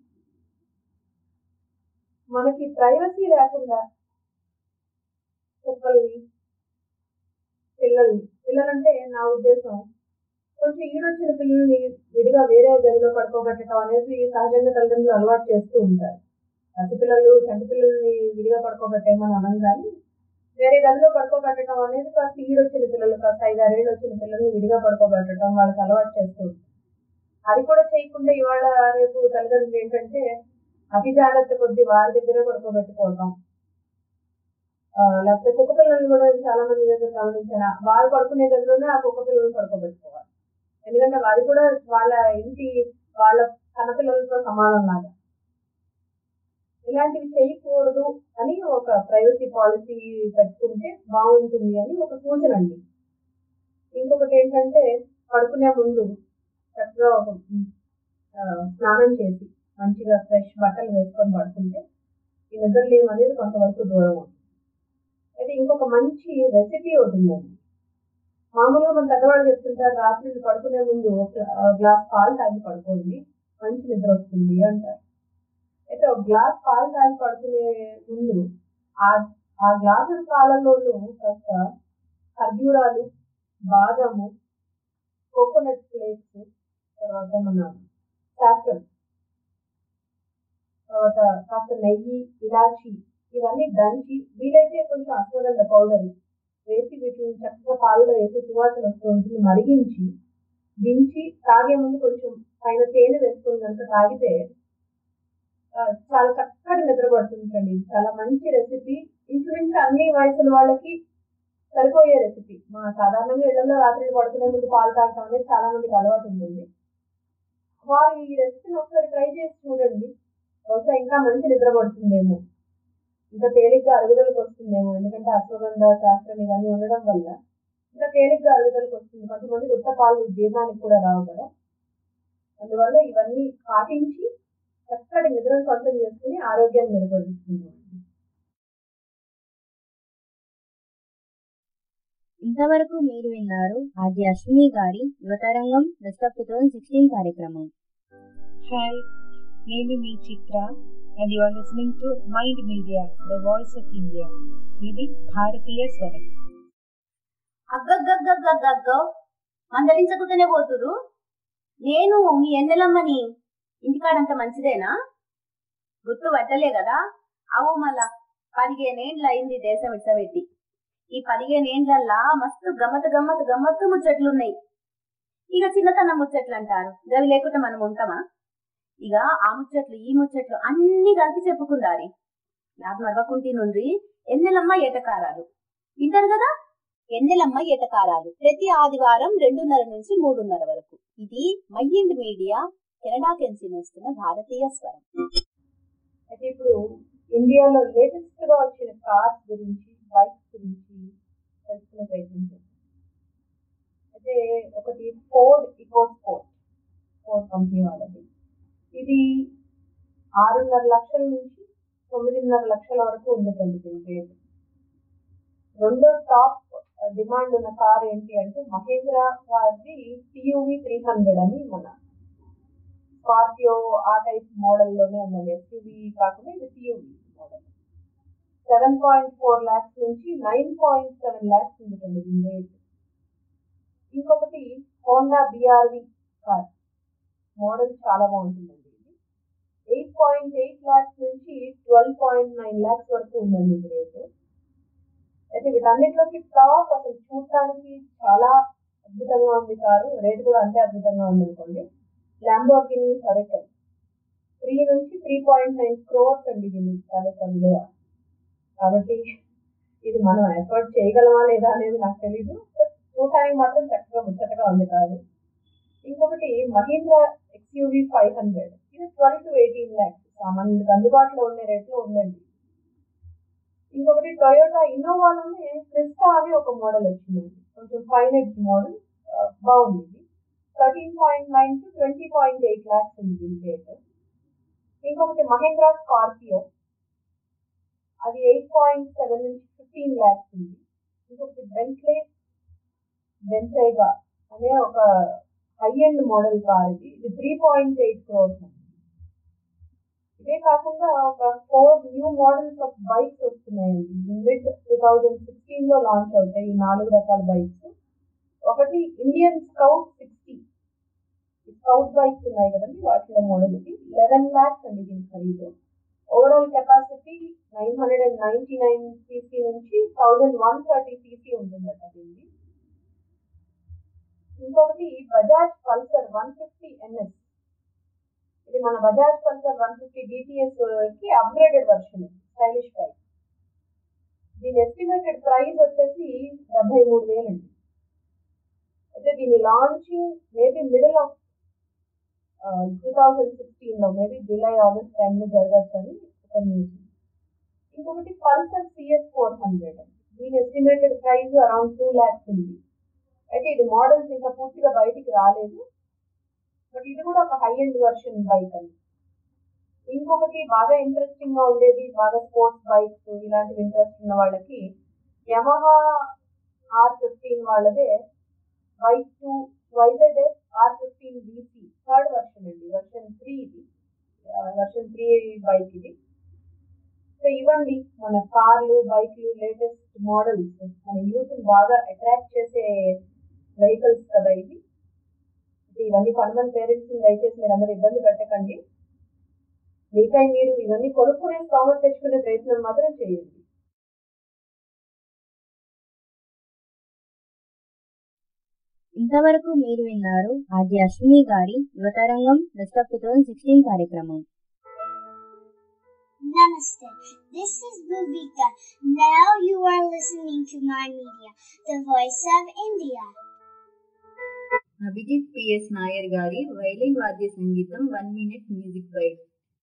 మనకి ప్రైవసీ లేకుండా కుక్కల్ని, పిల్లలంటే నా ఉద్దేశం కొంచెం ఈడొచ్చిన పిల్లల్ని విడిగా వేరే గదిలో పడుకోబెట్టడం అనేది సహజంగా తల్లిదండ్రులు అలవాటు చేస్తూ ఉంటారు. పసిపిల్లలు చంటి పిల్లల్ని విడిగా పడుకోబెట్టేమని అనం కానీ వేరే గదిలో పడుకోబెట్టడం అనేది కాస్త ఈడొచ్చిన పిల్లలు కాస్త 5-6 ఏళ్ళు వచ్చిన పిల్లల్ని విడిగా పడుకోబెట్టడం వాళ్ళకి అలవాటు చేస్తూ ఉంటారు. అది కూడా చేయకుండా ఇవాళ రేపు తల్లిదండ్రులు ఏంటంటే అతి జాగ్రత్త కొద్ది వారి దగ్గరే పడుకోబెట్టుకోవటం, లేకపోతే కుక్క పిల్లల్ని కూడా చాలా మంది దగ్గర గమనించాను. వాళ్ళు పడుకునే గదిలోనే ఆ కుక్క పిల్లల్ని పడుకోబెట్టుకోవాలి. ఎందుకంటే అది కూడా వాళ్ళ ఇంటి వాళ్ళ కన్నపిల్లలతో సమానం లాగా. ఇలాంటివి చేయకూడదు అని ఒక ప్రైవసీ పాలసీ పెట్టుకుంటే బాగుంటుంది అని ఒక సూచన అండి. ఇంకొకటి ఏంటంటే పడుకునే ముందు చక్కగా స్నానం చేసి మంచిగా ఫ్రెష్ బట్టలు వేసుకొని పడుకుంటే ఈ నిద్రలేం అనేది కొంతవరకు దూరం అవుతుంది. అయితే ఇంకొక మంచి రెసిపీ ఒకటి ఉందండి. మామూలుగా మన పెద్దవాళ్ళు చెప్తుంటారు రాత్రి పడుకునే ముందు ఒక గ్లాస్ పాలు తాగి పడుకోండి మంచి నిద్ర వస్తుంది అంటారు. అయితే ఒక గ్లాస్ పాలు తాగి పడుకునే ముందు ఆ గ్లాసు పాలలోనూ కాస్త ఖర్జూరాలు, బాదము, కోకోనట్ ఫ్లేక్స్, తర్వాత మన సాఫ్రన్, తర్వాత కాస్త నెయ్యి, ఇలాచి ఇవన్నీ దంచి వీలైతే కొంచెం అశ్వగంధ పౌడర్ వేసి వీటిని చక్కగా పాలలో వేసి సువాసన వస్తూ ఉంటుంది మరిగించి దించి తాగే ముందు కొంచెం పైన తేనె వేసుకొని కనుక తాగితే చాలా చక్కటి నిద్ర పడుతుందండి. చాలా మంచి రెసిపీ. ఇంచుమించు అన్ని వయసుల వాళ్ళకి సరిపోయే రెసిపీ. మా సాధారణంగా ఇళ్లలో రాత్రి పడుకునే ముందు పాలు తాగటం అనేది చాలా మందికి అలవాటు ఉంటుంది. వారు ఈ రెసిపీని ఒకసారి ట్రై చేసి చూడండి. బహుశా ఇంకా మంచి నిద్ర పడుతుందేమో, ఇంకా తేలిగ్గా అరుగుదలకు వస్తుందేమో. ఎందుకంటే అశ్వగంధ, శాస్త్రం ఇవన్నీ ఉండడం వల్ల ఇంకా తేలిగ్గా అరుగుదలకు వస్తుంది. కొంతమంది ఉత్త పాలు జీర్ణానికి కూడా రావు కదా. అందువల్ల ఇవన్నీ పాటించి చక్కటి నిద్రను సొంతం చేసుకుని ఆరోగ్యాన్ని మెరుగుపరుచుకుంటాం. ఇంతవరకు మీరు విన్నారు ఆర్జే అశ్విని గారి యువతరంగం బెస్ట్ ఆఫ్ 2016 కార్యక్రమం. హాయ్, నేను మీ చిత్ర and you are listening to Mind Media, the voice of India. ఇది భారతీయ స్వరం. అగ్గగ్గగ్గగ్గగ్గో మందలించకుండానే పోతురు. నేను మీ ఎన్నెలమ్మని. ఇంటికాడంత మంచిదేనా? గుర్తు పట్టలే కదా? అవు మళ్ళా 15 ఏండ్లు అయింది దేశం ఇడ్సబెట్టి. ఈ 15 ఏండ్లల్లా మస్తు గమ్మత్తు ముచ్చట్లున్నాయి. ఇక చిన్నతనం ముచ్చట్లు అంటారు, గవి లేకుండా మనం ఉంటామా? ఇక ఆ ముచ్చట్లు ఈ ముచ్చట్లు అన్ని కలిపి చెప్పుకుందారి. నాకు మరవకుంటి నుండి ఎన్నెలమ్మ ఏటకారాలు వింటారు కదా. ఎన్నెలమ్మ ఏటకారాలు ప్రతి ఆదివారం 2:30 నుంచి 3:30 వరకు. ఇది మైండ్ మీడియా కెనడా కెన్సీ వస్తున్న భారతీయ స్వరం. అయితే ఇప్పుడు ఇండియాలో లేటెస్ట్ గా వచ్చిన కార్స్ గురించి, బైక్స్ గురించి తెలుసుకునే ప్రయత్నం చేస్తాం. అయితే ఒకటి ఫోర్డ్ ఈకోస్పోర్ట్, ఫోర్డ్ కంపెనీ వాళ్ళది. ఇది 6.5 లక్షల నుంచి 9.5 లక్షల వరకు ఉందండి దీని రేట్. రెండో టాప్ డిమాండ్ ఉన్న కార్ ఏంటి అంటే మహేంద్ర వారిది CUV 300 అని, మన స్కార్పియో ఆ టైప్ మోడల్లోనే ఉందండి. SUV కాకుండా ఇది CUV మోడల్. 7.4 lakhs నుంచి 9.7 lakhs ఉందండి దీని రేట్. ఇంకొకటి హోండా BRV కార్ మోడల్ చాలా బాగుంటుందండి. 8.8 lakhs నుంచి 12.9 lakhs వరకు ఉందండి ఇది రేటు. అయితే వీటన్నిటిలోకి టాప్ అసలు చూడటానికి చాలా అద్భుతంగా ఉంది కారు, రేటు కూడా అంతే అద్భుతంగా ఉంది అనుకోండి. ల్యాంబోర్గిని హరికెన్ 3 నుంచి 3.9 crores అండి దీని తాలూకా విలువ. కాబట్టి ఇది మనం ఎఫర్ట్ చేయగలమా లేదా అనేది నాకు తెలీదు, బట్ చూడటానికి మాత్రం చక్కగా ముచ్చటగా ఉంది కారు. ఇంకొకటి మహీంద్రా XUV 500, ఇది 12 to 18 lakhs సామాన్యుడికి అందుబాటులో ఉండే రేట్లో ఉందండి. ఇంకొకటి టొయోటా ఇన్నోవాలోనే క్రిస్టా అని ఒక మోడల్ వచ్చిందండి, కొంచెం ఫైన్ ఎడ్జ్ మోడల్, బాగుంది. 13.9 to 20.8 lakhs ఉంది దీని రేట్. ఇంకొకటి మహేంద్రా స్కార్పియో, అది 8.7 నుంచి 15 lakhs ఉంది. ఇంకొకటి బెంటైగా అనే ఒక హై ఎండ్ మోడల్ కార్, ఇది 3.8 crores అండి. ఇక ఇవే కాకుండా ఒక 4 న్యూ మోడల్స్ ఆఫ్ బైక్స్ వస్తున్నాయండి. మిడ్ 2016లో లాంచ్ అవుతాయి ఈ 4 రకాల బైక్స్. ఒకటి ఇండియన్ స్కౌట్ 60. స్కౌట్ బైక్స్ ఉన్నాయి కదండి, వాటిలో మోడల్ ఇది. 11 lakhs అండి దీని ఖరీదు. ఓవరాల్ కెపాసిటీ 999 cc నుంచి 1130 cc ఉంటుందట దీన్ని. ఇంకొకటి బజాజ్ పల్సర్ 150 NS. ఇది మన బజాజ్ పల్సర్ 150 DTS కి అప్గ్రేడెడ్ వర్షన్, స్టైలిష్ బైక్. దీని ఎస్టిమేటెడ్ ప్రైస్ వచ్చేసి 73,000 అండి. అయితే దీని లాంచింగ్ మేబీ మిడిల్ ఆఫ్ 2016లో, మేబీ జూలై ఆగస్ట్ టైంలో జరగచ్చు అని ఒక న్యూస్. ఇంకొకటి పల్సర్ CS 400. దీని ఎస్టిమేటెడ్ ప్రైస్ అరౌండ్ 2 lakhs ఉంది. అయితే ఇది మోడల్స్ ఇంకా పూర్తిగా బయటికి రాలేదు, బట్ ఇది కూడా ఒక హై ఎండ్ వర్షన్ బైక్ అండి. ఇంకొకటి బాగా ఇంట్రెస్టింగ్ గా ఉండేది, బాగా స్పోర్ట్స్ బైక్స్ ఇలాంటివి ఇంట్రెస్ట్ ఉన్న వాళ్ళకి యమహా R15 వాళ్ళదే YZF R15 VC third version అండి, వర్షన్ 3 ఇది, వర్షన్ 3 బైక్ ఇది. సో ఇవ్వండి మన కార్లు, బైక్లు, లేటెస్ట్ మోడల్స్, మన యూత్ బాగా అట్రాక్ట్ చేసే వెహికల్స్ కదా ఇవి. ఇవన్నీ కొనమని పేరెంట్స్ దయచేసి మీరు అందరూ ఇబ్బంది పెట్టకండి. మీకై మీరు ఇవన్నీ కొనుక్కునే స్తోమత తెచ్చుకునే ప్రయత్నం మాత్రం చేయండి. ఇంతవరకు మీరు విన్నారు ఆర్జే అశ్విని గారి యువతరంగం బెస్ట్ ఆఫ్ 2016 కార్యక్రమం. Namaste. This is Bhuvika. Now you are listening to My Media, the voice of India. Abhijith PS Nair గారి వైలిన్ వాద్య సంగీతం 1 minute మ్యూజిక్ బైట్.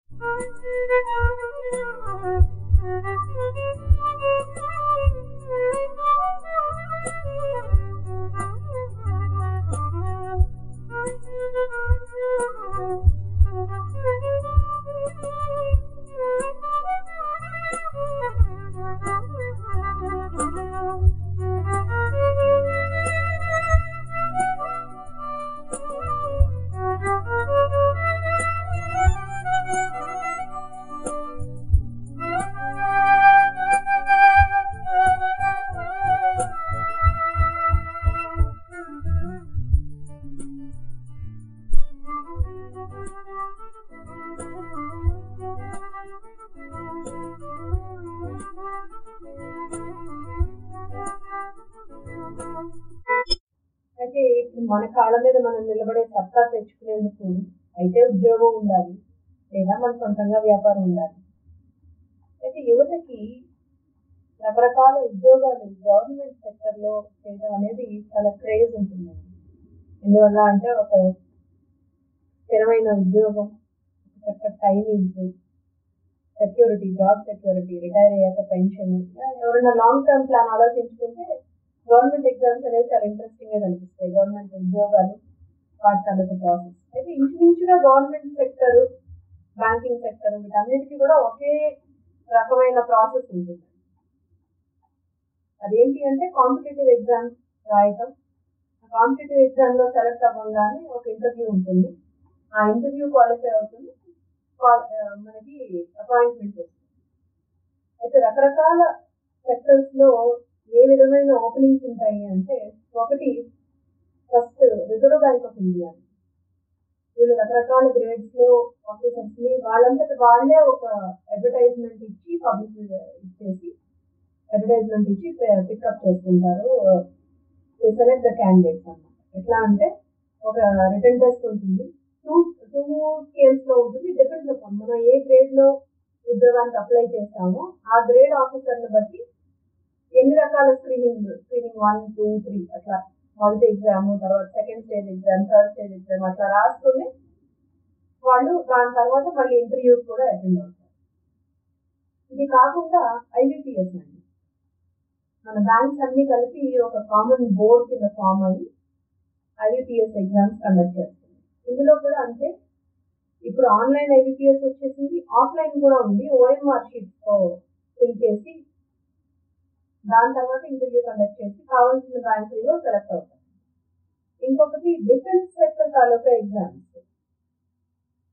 అయితే ఇప్పుడు మన కాళ్ళ మీద మనం నిలబడే సత్తా తెచ్చుకునేందుకు అయితే ఉద్యోగం ఉండాలి, లేదా మన సొంతంగా వ్యాపారం ఉండాలి. అయితే యువతకి రకరకాల ఉద్యోగాలు గవర్నమెంట్ సెక్టర్లో చేయడం అనేది చాలా క్రేజ్ ఉంటుందండి. ఎందువల్ల అంటే ఒక స్థిరమైన ఉద్యోగం, చక్కటి timings, security, job security, retire అయ్యాక పెన్షన్, ఎవరైనా లాంగ్ టర్మ్ ప్లాన్ ఆలోచించుకుంటే గవర్నమెంట్ ఎగ్జామ్స్ అనేది చాలా ఇంట్రెస్టింగ్ గా కనిపిస్తాయి. గవర్నమెంట్ ఉద్యోగాలు, వాటి తాలూకు ప్రాసెస్ అయితే ఇంచుమించుగా గవర్నమెంట్ సెక్టర్, బ్యాంకింగ్ సెక్టర్ వీటన్నిటికీ కూడా ఒకే రకమైన ప్రాసెస్ ఉంటుంది. అదేంటి అంటే కాంపిటేటివ్ ఎగ్జామ్స్ రాయటం, ఆ కాంపిటేటివ్ ఎగ్జామ్ లో సెలెక్ట్ అవ్వగానే ఒక ఇంటర్వ్యూ ఉంటుంది, ఆ ఇంటర్వ్యూ క్వాలిఫై అవుతుంది, మనకి అపాయింట్మెంట్ వస్తుంది. అయితే రకరకాల సెక్టర్స్ లో ఏ విధమైన ఓపెనింగ్స్ ఉంటాయి అంటే, ఒకటి first Reserve Bank of India. వీళ్ళు రకరకాల గ్రేడ్స్ లో ఆఫీసర్స్ ని వాళ్ళంతటి వాళ్ళే ఒక అడ్వర్టైజ్మెంట్ ఇచ్చి అడ్వర్టైజ్మెంట్ ఇచ్చి పికప్ చేసుకుంటారు, సెలెక్ట్ ద క్యాండిడేట్స్ అన్నమాట. ఎట్లా అంటే ఒక రిటన్ టెస్ట్ ఉంటుంది, టూ స్కేల్స్ లో ఉంటుంది. డిపెండ్స్ అపాన్ మనం ఏ గ్రేడ్ లో ఉద్యోగానికి అప్లై చేస్తామో ఆ గ్రేడ్ ఆఫీసర్ని బట్టి ఎన్ని రకాల స్క్రీనింగ్ 1, 2, 3 అట్లా మొదటి ఎగ్జామ్, తర్వాత second stage exam, third stage exam అట్లా రాసుకుని వాళ్ళు దాని తర్వాత మళ్ళీ ఇంటర్వ్యూ కూడా అటెండ్ అవుతారు. ఇది కాకుండా IBPS అండి, మన బ్యాంక్స్ అన్ని కలిపి ఒక కామన్ బోర్డ్ కింద ఫామ్ అయ్యి IBPS ఎగ్జామ్స్ కండక్ట్ చేస్తుంది. ఇందులో కూడా అంతే, ఇప్పుడు ఆన్లైన్ IBPS వచ్చేసింది, ఆఫ్లైన్ కూడా ఉంది. OMR షీట్స్ తో ఫిల్ చేసి దాని తర్వాత ఇంటర్వ్యూ కండక్ట్ చేసి కావాల్సిన బ్యాంకుల్లో సెలెక్ట్ అవుతారు. ఇంకొకటి డిఫెన్స్ సెక్టర్ తాలూకా ఎగ్జామ్స్,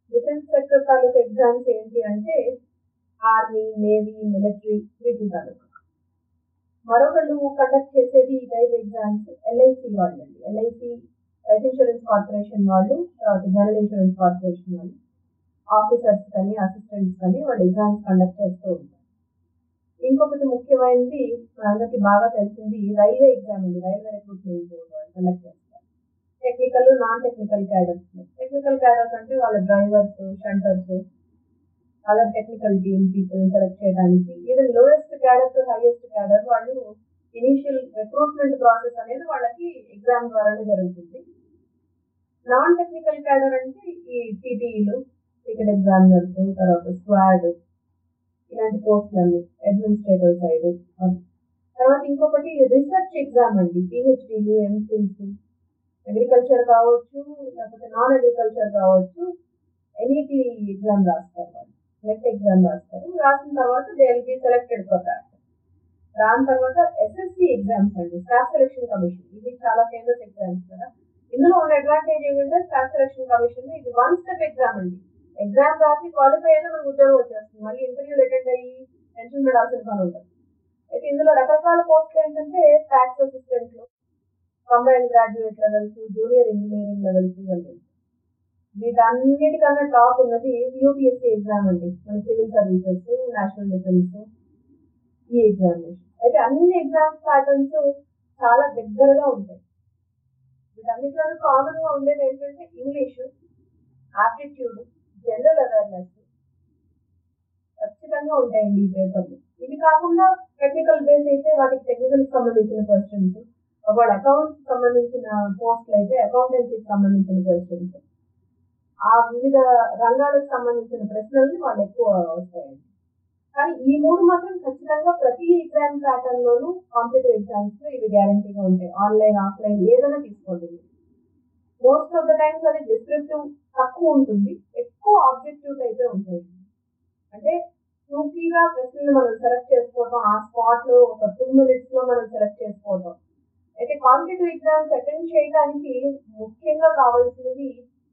డిఫెన్స్ సెక్టర్ తాలూకు ఎగ్జామ్స్ ఏంటి అంటే ఆర్మీ, నేవీ, మిలిటరీ వీటి తాలూకు. మరొకళ్ళు కండక్ట్ చేసేది ఈ టైప్ ఎగ్జామ్స్ ఎల్ఐసి వాళ్ళు అండి. ఎల్ఐసి లైఫ్ ఇన్సూరెన్స్ కార్పొరేషన్ వాళ్ళు, తర్వాత జనరల్ ఇన్సూరెన్స్ కార్పొరేషన్ వాళ్ళు ఆఫీసర్స్ కానీ అసిస్టెంట్స్ కానీ వాళ్ళు ఎగ్జామ్స్ కండక్ట్ చేస్తూ ఉంటారు. ఇంకొకటి ముఖ్యమైనది మనందరికీ బాగా తెలిసింది రైల్వే ఎగ్జామ్ అండి. రైల్వే రిక్రూట్మెంట్ బోర్డు వాళ్ళు కండక్ట్ చేస్తారు. Technical, non technical cadres. Technical cadres అంటే వాళ్ళ drivers, shunters, other technical team people select చేయడానికి. Even lowest cadre to highest cadre వాళ్ళు ఇనీషియల్ రిక్రూట్మెంట్ ప్రాసెస్ అనేది వాళ్ళకి ఎగ్జామ్ ద్వారానే జరుగుతుంది. నాన్ టెక్నికల్ క్యాడర్ అంటే ఈ టీటీఈలు, టికెట్ ఎగ్జామినర్స్, తర్వాత స్క్వాడ్, ఇలాంటి పోస్టులన్నీ అడ్మినిస్ట్రేటివ్ సైడ్. తర్వాత ఇంకొకటి రీసెర్చ్ ఎగ్జామ్ అండి. పిహెచ్డీలు, ఎంఫిల్స్, అగ్రికల్చర్ కావచ్చు లేకపోతే నాన్ అగ్రికల్చర్ కావచ్చు, ఎన్ఈటీ ఎగ్జామ్ రాస్తారు వాళ్ళు. నెట్ ఎగ్జామ్ రాస్తారు. రాసిన తర్వాత they will be selected for that. దాని తర్వాత ఎస్ఎస్సి ఎగ్జామ్స్ అండి, స్టాఫ్ సెలక్షన్ కమిషన్. ఇది చాలా ఫేమస్ ఎగ్జామ్స్ కదా. ఇందులో ఉన్న అడ్వాంటేజ్ ఏంటంటే స్టాఫ్ సెలక్షన్ కమిషన్ ఇది 1 స్టెప్ ఎగ్జామ్ అండి. ఎగ్జామ్ రాసి క్వాలిఫై అయితే మనకు ఉద్యోగం వచ్చేస్తుంది. మళ్ళీ ఇంటర్వ్యూలు అటెండ్ అయ్యి టెన్షన్ పడాల్సిన పని ఉంటుంది. అయితే ఇందులో రకరకాల పోస్టులు ఏంటంటే ట్యాక్స్ అసిస్టెంట్లు, combined graduate levels, junior engineering levels ఇవన్నీ. వీటన్నిటికన్నా టాప్ ఉన్నది యూపీఎస్సీ ఎగ్జామ్ అండి. మన సివిల్ సర్వీసెస్, నేషనల్ డిఫెన్స్, ఈ ఎగ్జామినేషన్. అయితే అన్ని ఎగ్జామ్స్ ప్యాటర్న్స్ చాలా దగ్గరగా ఉంటాయి. వీటన్నిటిలోనూ కామన్ గా ఉండేది ఏంటంటే ఇంగ్లీషు, ఆప్టిట్యూడ్, జనరల్ అవేర్నెస్ ఖచ్చితంగా ఉంటాయండి ఈ పేపర్లు. ఇవి కాకుండా టెక్నికల్ బేస్ అయితే వాటికి టెక్నికల్ కి సంబంధించిన క్వశ్చన్స్, ఒకవేళ అకౌంట్స్ సంబంధించిన పోస్టులు అయితే అకౌంటెన్సీకి సంబంధించిన క్వశ్చన్స్, ఆ వివిధ రంగాలకు సంబంధించిన ప్రశ్నల్ని వాళ్ళు ఎక్కువ వస్తాయండి. కానీ ఈ 3 మాత్రం ఖచ్చితంగా ప్రతి ఎగ్జామ్ ప్యాటర్న్ లోనూ కాంపిటేటివ్ ఎగ్జామ్స్ లో ఇవి గ్యారంటీగా ఉంటాయి. ఆన్లైన్, ఆఫ్లైన్ ఏదైనా తీసుకోండి. మోస్ట్ ఆఫ్ ద టైమ్స్ అది డిస్క్రిప్టివ్ తక్కువ ఉంటుంది, ఎక్కువ ఆబ్జెక్టివ్ టైపే ఉంటాయి. అంటే టూకీగా ప్రశ్నలు మనం సెలెక్ట్ చేసుకోవటం, ఆ స్పాట్ లో ఒక 2 minutes లో మనం సెలెక్ట్ చేసుకోవటం. అయితే కాంపిటేటివ్ ఎగ్జామ్స్ అటెండ్ చేయడానికి ముఖ్యంగా కావాల్సినవి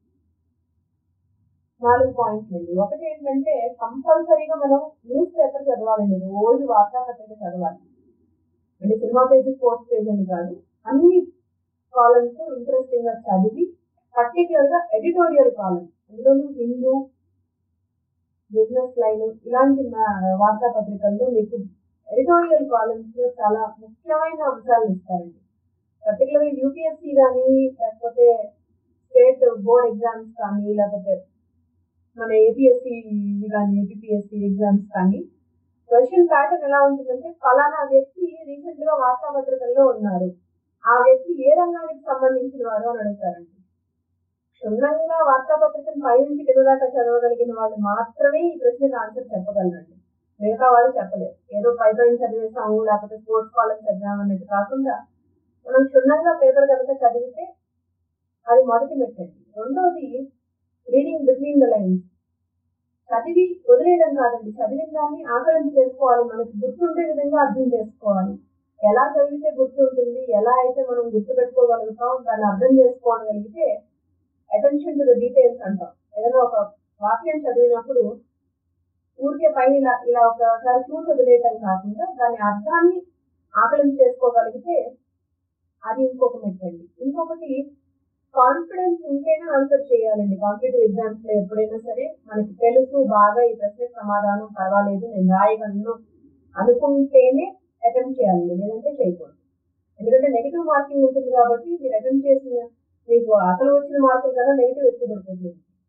4 పాయింట్లు అండి. ఒకటి ఏంటంటే కంపల్సరీగా మనం న్యూస్ పేపర్ చదవాలండి. రోజు వార్తాపత్రిక చదవాలి. అంటే సినిమా పేజ్, స్పోర్ట్స్ పేజ్ అని కాదు, అన్ని కాలమ్స్ ఇంట్రెస్టింగ్ గా చదివి, పర్టికులర్ గా ఎడిటోరియల్ కాలమ్, అందులోనూ హిందూ, బిజినెస్ లైన్ ఇలాంటి వార్తాపత్రికల్లో మీకు ఎడిటోరియల్ కాలమ్స్ లో చాలా ముఖ్యమైన అంశాలు ఇస్తారండి. పర్టికులర్ గా యూపీఎస్సీ కానీ లేకపోతే స్టేట్ బోర్డ్ ఎగ్జామ్స్ కానీ లేకపోతే మన ఏపీఎస్సీ కానీ ఏపీఎస్సీ ఎగ్జామ్స్ కానీ క్వశ్చన్ ప్యాటర్న్ ఎలా ఉంటుందంటే ఫలానా వ్యక్తి రీసెంట్ గా వార్తాపత్రికల్లో ఉన్నారు, ఆ వ్యక్తి ఏ రంగానికి సంబంధించిన వారు అని అడుగుతారండి. క్షుణ్ణంగా వార్తాపత్రికను పై నుంచి కింద దాకా చదవగలిగిన వాళ్ళు మాత్రమే ఈ ప్రశ్నకు ఆన్సర్ చెప్పగలరండి. మిగతా వాళ్ళు చెప్పలేరు. ఏదో పై చదివేసాము లేకపోతే స్పోర్ట్స్ కాలేజ్ చదివాము అన్నట్టు కాకుండా మనం క్షుణ్ణంగా పేపర్ కనుక చదివితే అది మొదటి మెట్టండి. రెండోది రీడింగ్ బిట్వీన్ ద లైన్స్. చదివి వదిలేయడం కాదండి, చదివిన దాన్ని ఆకలింపు చేసుకోవాలి, మనకి గుర్తుండే విధంగా అర్థం చేసుకోవాలి. ఎలా చదివితే గుర్తుంటుంది, ఎలా అయితే మనం గుర్తు పెట్టుకోగలుగుతాం, దాన్ని అర్థం చేసుకోగలిగితే అటెన్షన్ టు ద డీటెయిల్స్ అంటాం. ఏదైనా ఒక వాక్యం చదివినప్పుడు ఊరికే పైన ఇలా ఒకసారి చూసి వదిలేయటం కాకుండా దాని అర్థాన్ని ఆకలింపు చేసుకోగలిగితే అది ఇంకొక మెట్టండి. ఇంకొకటి కాన్ఫిడెన్స్ ఉంటేనే ఆన్సర్ చేయాలండి. కాంపిటేటివ్ ఎగ్జామ్స్ లో ఎప్పుడైనా సరే మనకి తెలుసు బాగా ఈ ప్రశ్నకు సమాధానం పర్వాలేదు నేను రాయగలను అనుకుంటేనే అటెంప్ట్ చేయాలండి, లేదంటే చేయకూడదు. ఎందుకంటే నెగిటివ్ మార్కింగ్ ఉంటుంది కాబట్టి మీరు అటెంప్ట్ చేసిన మీకు అసలు వచ్చిన మార్కులు కన్నా నెగిటివ్ ఎక్కువ పడిపోతుంది.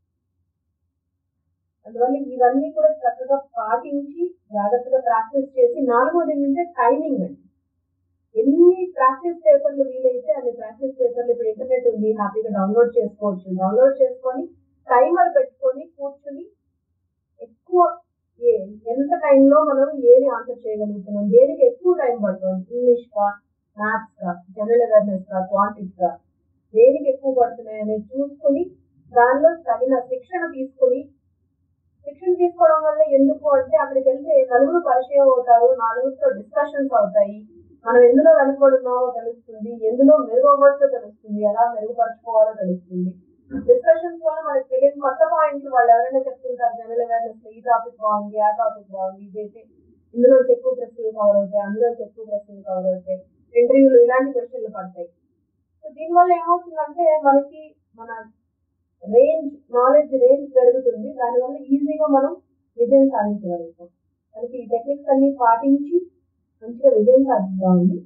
అందువల్ల ఇవన్నీ కూడా చక్కగా పాటించి జాగ్రత్తగా ప్రాక్టీస్ చేసి, 4వది ఏంటంటే టైమింగ్ అండి. ఎన్ని ప్రాక్టీస్ పేపర్లు వీలైతే అన్ని ప్రాక్టీస్ పేపర్లు ఇప్పుడు ఇంటర్నెట్ ఉంది, హ్యాపీగా డౌన్లోడ్ చేసుకోవచ్చు. డౌన్లోడ్ చేసుకొని టైమర్ పెట్టుకొని కూర్చుని ఎక్కువ ఎంత టైంలో మనం ఏది ఆన్సర్ చేయగలుగుతున్నాం, దేనికి ఎక్కువ టైం పడుతుంది, ఇంగ్లీష్ కా, మ్యాథ్స్ కా, జనరల్ అవేర్నెస్ కా, క్వాంటిటీ కా, దేనికి ఎక్కువ పడుతున్నాయి అనేది చూసుకుని దానిలో తగిన శిక్షణ తీసుకుని, శిక్షణ తీసుకోవడం వల్ల ఎందుకు అంటే అక్కడికి వెళ్తే నలుగురు పరిచయం అవుతారు, నలుగురితో డిస్కషన్స్ అవుతాయి, మనం ఎందులో వెనుకబడున్నామో తెలుస్తుంది, ఎందులో మెరుగవ్వచ్చో తెలుస్తుంది, ఎలా మెరుగుపరచుకోవాలో తెలుస్తుంది. డిస్కషన్స్ వల్ల మనకి తెలియని కొత్త పాయింట్లు వాళ్ళు ఎవరైనా చెప్తుంటారు. జనరల్ అవేర్నెస్ లో ఈ టాపిక్ బాగుంది, ఆ టాపిక్ బాగుంది, ఇదైతే ఇందులో ఎక్కువ ప్రశ్నలు కవర్ అవుతాయి, అందులో ఎక్కువ ప్రశ్నలు కవర్ అవుతాయి, ఇంటర్వ్యూలు ఇలాంటి క్వశ్చన్లు పడతాయి. సో దీనివల్ల ఏమవుతుందంటే మనకి మన నాలెడ్జ్ రేంజ్ పెరుగుతుంది. దానివల్ల ఈజీగా మనం విజయం సాధించగలుగుతాం. మనకి ఈ టెక్నిక్స్ అన్ని పాటించి మంచిగా విజయం సాధిద్దామండి.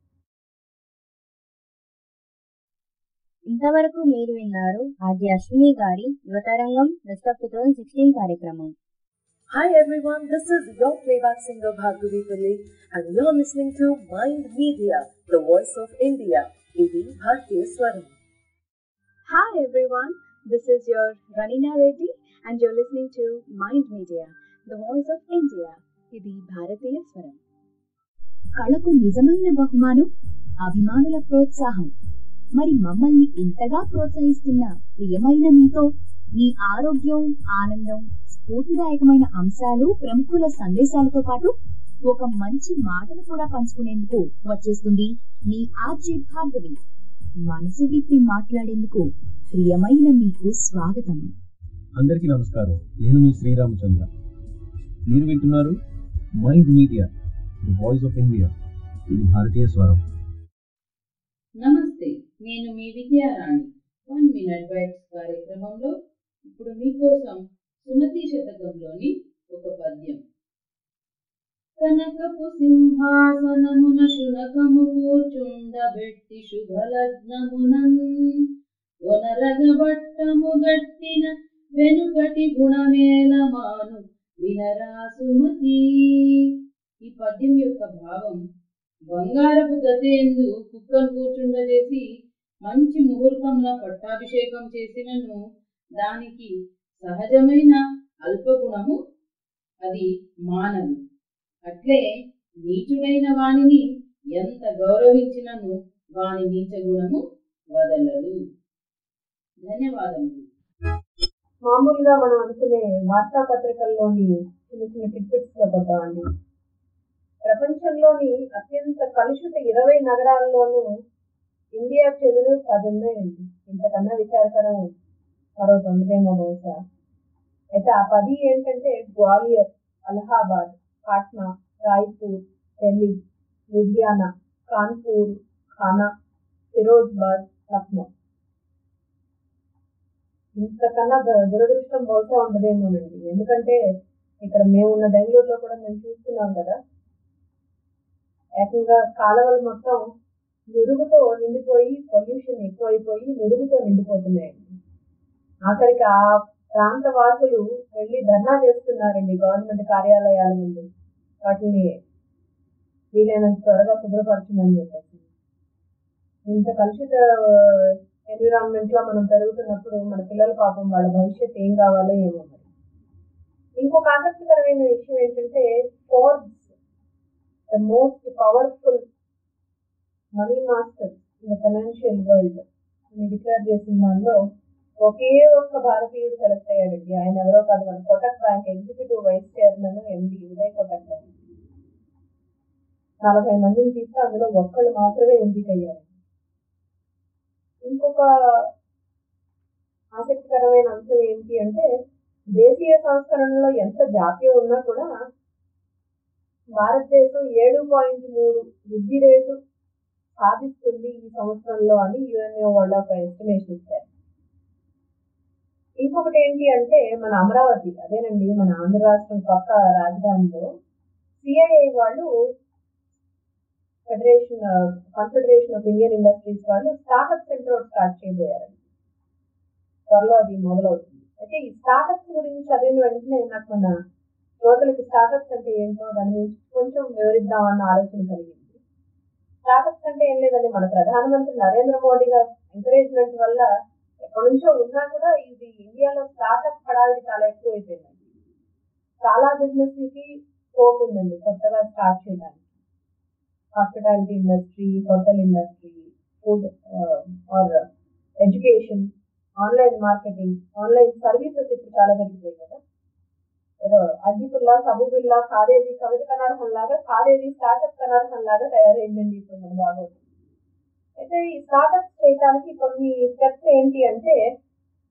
ఇంతవరకు మీరు విన్నారు ఆర్జే అశ్విని గారి యువతరంగం బెస్ట్ ఆఫ్ 2016 కార్యక్రమం. Hi everyone, this is your playback singer Bhargavi Pillai and you're listening to Mind Media, the voice of India. Idi Bhartiya Swaram. Hi everyone, this is your Ranina Reddy and you're listening to Mind Media, the voice of India. Idi Bharatiya Swaram. కళకు నిజమైన బహుమానం అభిమానుల ప్రోత్సాహం. మరి మమ్మల్ని ఇంతగా ప్రోత్సహిస్తున్న ప్రియమైన మీతో మీ ఆరోగ్యం, ఆనందం, స్ఫూర్తిదాయకమైన అంశాలు, ప్రముఖుల సందేశాలతో పాటు ఒక మంచి మాటను కూడా పంచుకునేందుకు వచ్చేస్తుంది మీ ఆర్జే భార్గవి. మనసు విప్పి మాట్లాడేందుకు ప్రియమైన మీకు స్వాగతం. అందరికీ నమస్కారం. నేను మీ శ్రీరామచంద్ర. మీరు వింటున్నారు mind media, the voice of India. ఇది భారతీయ స్వరం. నమస్తే, నేను మీ విద్యారాణి. 1 Minute Bites కార్యక్రమంలో ఇప్పుడు మీకోసం సుమతి శతకంలోని ఒక పద్యం. కనకపు సింహాసనమున శునకము కూర్చుండబెట్టి శుభలగ్నమునన్ వనరగబట్టము గట్టిన వెనుకటి గుణమేలమాను వినరా సుమతి. ఈ పద్యం యొక్క భావం, బంగారపు గతేందు కుక్కను కూర్చుండజేసి మంచి ముహూర్తమున పట్టాభిషేకం చేసినను దానికి సహజమైన అల్పగుణము అది మానదు. అట్లే నీచుడైన వానిని ఎంత గౌరవించినను వాని నీచ గుణము వదలదు. ధన్యవాదములు. మామూలుగా మనం అనుకునే వార్తాపత్రికల్లోని చిన్న చిన్న టిప్పిట్స్ పోతామండి. ప్రపంచంలోని అత్యంత కలుషిత 20 నగరాల్లోనూ ఇండియాకు చెందిన 10 ఉన్నాయండి. ఇంతకన్నా విచారకరం మరొకటి ఉండదేమో బహుశా. అయితే ఆ 10 ఏంటంటే గ్వాలియర్, అలహాబాద్, పాట్నా, రాయ్పూర్, ఢిల్లీ, లూధియానా, కాన్పూర్, ఖానా, ఫిరోజ్బాద్, లక్నో. ఇంతకన్నా దురదృష్టం బహుశా ఉండదేమోనండి. ఎందుకంటే ఇక్కడ మేమున్న బెంగళూరులో కూడా మేము చూస్తున్నాం కదా, ఏకంగా కాలువలు మొత్తం నురుగుతో నిండిపోయి, పొల్యూషన్ ఎక్కువైపోయి నురుగుతో నిండిపోతున్నాయండి. ఆఖరికి ఆ ప్రాంత వాసులు వెళ్ళి ధర్నా చేస్తున్నారండి గవర్నమెంట్ కార్యాలయాల ముందు, వాటిని వీలైనంత త్వరగా శుభ్రపరచమని చెప్పేసి. ఇంత కలుషిత ఎన్విరాన్మెంట్ లో మనం పెరుగుతున్నప్పుడు మన పిల్లల పాపం వాళ్ళ భవిష్యత్తు ఏం కావాలో ఏమో. మరి ఇంకొక ఆసక్తికరమైన విషయం ఏంటంటే, Forbes the most powerful money master in the financial world అని డిక్లేర్ చేసిన దానిలో ఒకే ఒక్క భారతీయుడు సెలెక్ట్ అయ్యాడండి. ఆయన ఎవరో కాదు, మన Kotak bank executive vice chairman MD Uday Kotak bank. 40 మందిని తీస్తే అందులో ఒక్కళ్ళు మాత్రమే ఎంపికయ్యారు. ఇంకొక ఆసక్తికరమైన అంశం ఏంటి అంటే, దేశీయ సంస్కరణలో ఎంత జాప్యం ఉన్నా కూడా భారతదేశం 7.3 వృద్ధి రేటు సాధిస్తుంది ఈ సంవత్సరంలో అని యుఎన్ఓ వాళ్ళు ఒక ఎస్టిమేషన్ ఇచ్చారు. ఇంకొకటి ఏంటి అంటే, మన అమరావతి, అదేనండి మన ఆంధ్ర రాష్ట్రం కొత్త రాజధానిలో సిఐఐ వాళ్ళు, కాన్ఫెడరేషన్ ఆఫ్ ఇండియన్ ఇండస్ట్రీస్ వాళ్ళు స్టార్ట్అప్ సెంటర్ స్టార్ట్ చేయబోయారండి. త్వరలో అది మొదలవుతుంది. అయితే ఈ స్టార్ట్అప్స్ గురించి చదివిన వెంటనే నాకు మన శ్రోతలకి స్టార్ట్అప్స్ అంటే ఏంటో దాని గురించి కొంచెం వివరిద్దామన్న ఆలోచన కలిగింది. స్టార్ట్అప్స్ అంటే ఏం లేదండి, మన ప్రధానమంత్రి నరేంద్ర మోడీ గారి ఎంకరేజ్మెంట్ వల్ల ఎప్పటి నుంచో ఉన్నా కూడా ఇది ఇండియాలో స్టార్ట్అప్ హడావిడి చాలా ఎక్కువైపోయిందండి. చాలా బిజినెస్ కి స్కోప్ ఉందండి కొత్తగా స్టార్ట్ చేయడానికి. Hospitality industry, hotel industry, food or education, online marketing, online services ఇప్పుడు చాలా పెరిగిపోయాయి కదా. ఏదో అగ్గిపుల్ల, సబుబిల్ల, కాదేది కవిత కనర్హం లాగా, కాదేది స్టార్ట్అప్ కనర్హం లాగా తయారైందండి ఇప్పుడు మన బాగోదు. అయితే ఈ స్టార్ట్అప్ చేయడానికి కొన్ని స్టెప్స్ ఏంటి అంటే,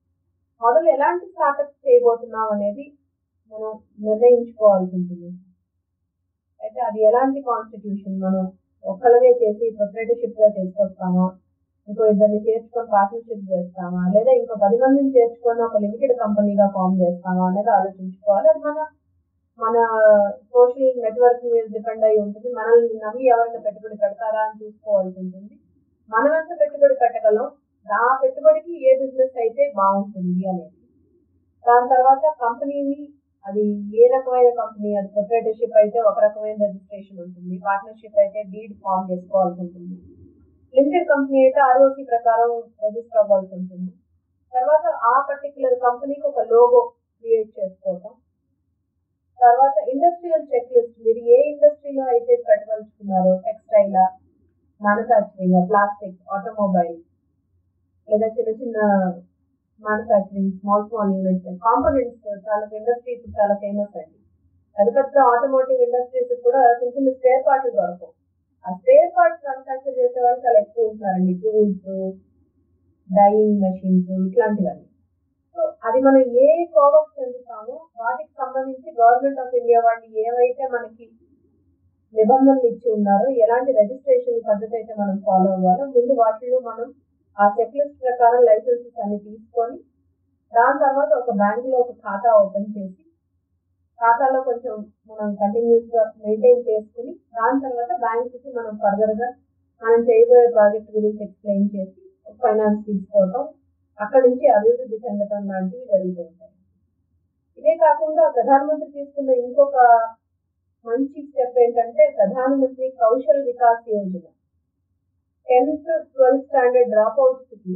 మొదలు ఎలాంటి స్టార్టప్ చేయబోతున్నాం అనేది మనం నిర్ణయించుకోవాల్సి ఉంటుంది. అయితే అది ఎలాంటి కాన్స్టిట్యూషన్, మనం ఒక్కళ్ళమే చేసి ప్రొప్రైటర్షిప్ గా చేసుకొస్తామా, ఇంకో ఇద్దరిని చేర్చుకొని పార్ట్నర్షిప్ చేస్తామా, లేదా ఇంకో 10 మందిని చేర్చుకొని ఒక లిమిటెడ్ కంపెనీగా ఫామ్ చేస్తామా అనేది ఆలోచించుకోవాలి. అది మన సోషల్ నెట్వర్క్ మీద డిపెండ్ అయి ఉంటుంది. మనల్ని నమ్మి ఎవరైనా పెట్టుబడి పెడతారా అని చూసుకోవాల్సి ఉంటుంది. మనం ఎంత పెట్టుబడి పెట్టగలం, ఆ పెట్టుబడికి ఏ బిజినెస్ అయితే బాగుంటుంది అనేది. దాని తర్వాత కంపెనీని, అది ఏ రకమైన కంపెనీ, అది ప్రొప్రైటర్షిప్ అయితే ఒక రకమైన రిజిస్ట్రేషన్ ఉంటుంది, పార్ట్నర్షిప్ అయితే డీడ్ ఫామ్ చేసుకోవాల్సి ఉంటుంది, లిమిటెడ్ కంపెనీ అయితే ROC ప్రకారం రిజిస్టర్ అవ్వాల్సి ఉంటుంది. తర్వాత ఆ పర్టికులర్ కంపెనీకి ఒక లోగో క్రియేట్ చేసుకోవటం. తర్వాత ఇండస్ట్రియల్ చెక్ లిస్ట్, మీరు ఏ ఇండస్ట్రీలో అయితే పెట్టదలుచుకున్నారో, టెక్స్టైల్, మ్యానుఫ్యాక్చరింగ్, ప్లాస్టిక్, ఆటోమొబైల్, లేదా చిన్న చిన్న మ్యానుఫ్యాక్చరింగ్, స్మాల్ యూనిట్స్, కాంపోనెంట్స్ చాలా ఇండస్ట్రీ ఇప్పుడు చాలా ఫేమస్ అండి. పెద్ద పెద్ద ఆటోమోటివ్ ఇండస్ట్రీస్ కూడా చిన్న చిన్న స్పేర్ పార్ట్లు దొరకవు. ఆ స్పేర్ పార్ట్స్ మ్యానుఫ్యాక్చర్ చేసే వాళ్ళు చాలా ఎక్కువ ఉంటున్నారండి. టూల్స్, డైయింగ్ మెషిన్స్, ఇట్లాంటివన్నీ. సో అది మనం ఏ కోవకు చెందుతామో వాటికి సంబంధించి గవర్నమెంట్ ఆఫ్ ఇండియా వాళ్ళు ఏవైతే మనకి నిబంధనలు ఇచ్చి ఉన్నారో, ఎలాంటి రిజిస్ట్రేషన్ పద్ధతి అయితే మనం ఫాలో అవ్వాలో, ముందు వాటిలో మనం ఆ చెక్ లిస్ట్ ప్రకారం లైసెన్సెస్ అన్ని తీసుకొని, దాని తర్వాత ఒక బ్యాంకులో ఒక ఖాతా ఓపెన్ చేసి, ఖాతాలో కొంచెం మనం కంటిన్యూస్ గా మెయింటైన్ చేసుకుని, దాని తర్వాత బ్యాంక్కి మనం ఫర్దర్ గా మనం చేయబోయే ప్రాజెక్ట్ గురించి ఎక్స్ప్లెయిన్ చేసి ఫైనాన్స్ తీసుకోవటం, అక్కడి నుంచి అభివృద్ధి చెందటం లాంటివి జరుగుతుంటాయి. ఇదే కాకుండా ప్రధానమంత్రి తీసుకున్న ఇంకొక మంచి స్టెప్ ఏంటంటే Pradhanmantri Kaushal Vikas Yojana. 10th, 12th standard drop outs కి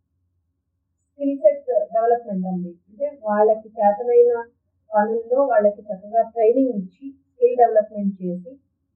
స్కిల్ సెట్ డెవలప్మెంట్ అండి. అంటే వాళ్ళకి చేతనైన పనుల్లో వాళ్ళకి చక్కగా ట్రైనింగ్ ఇచ్చి స్కిల్ డెవలప్మెంట్ చేసి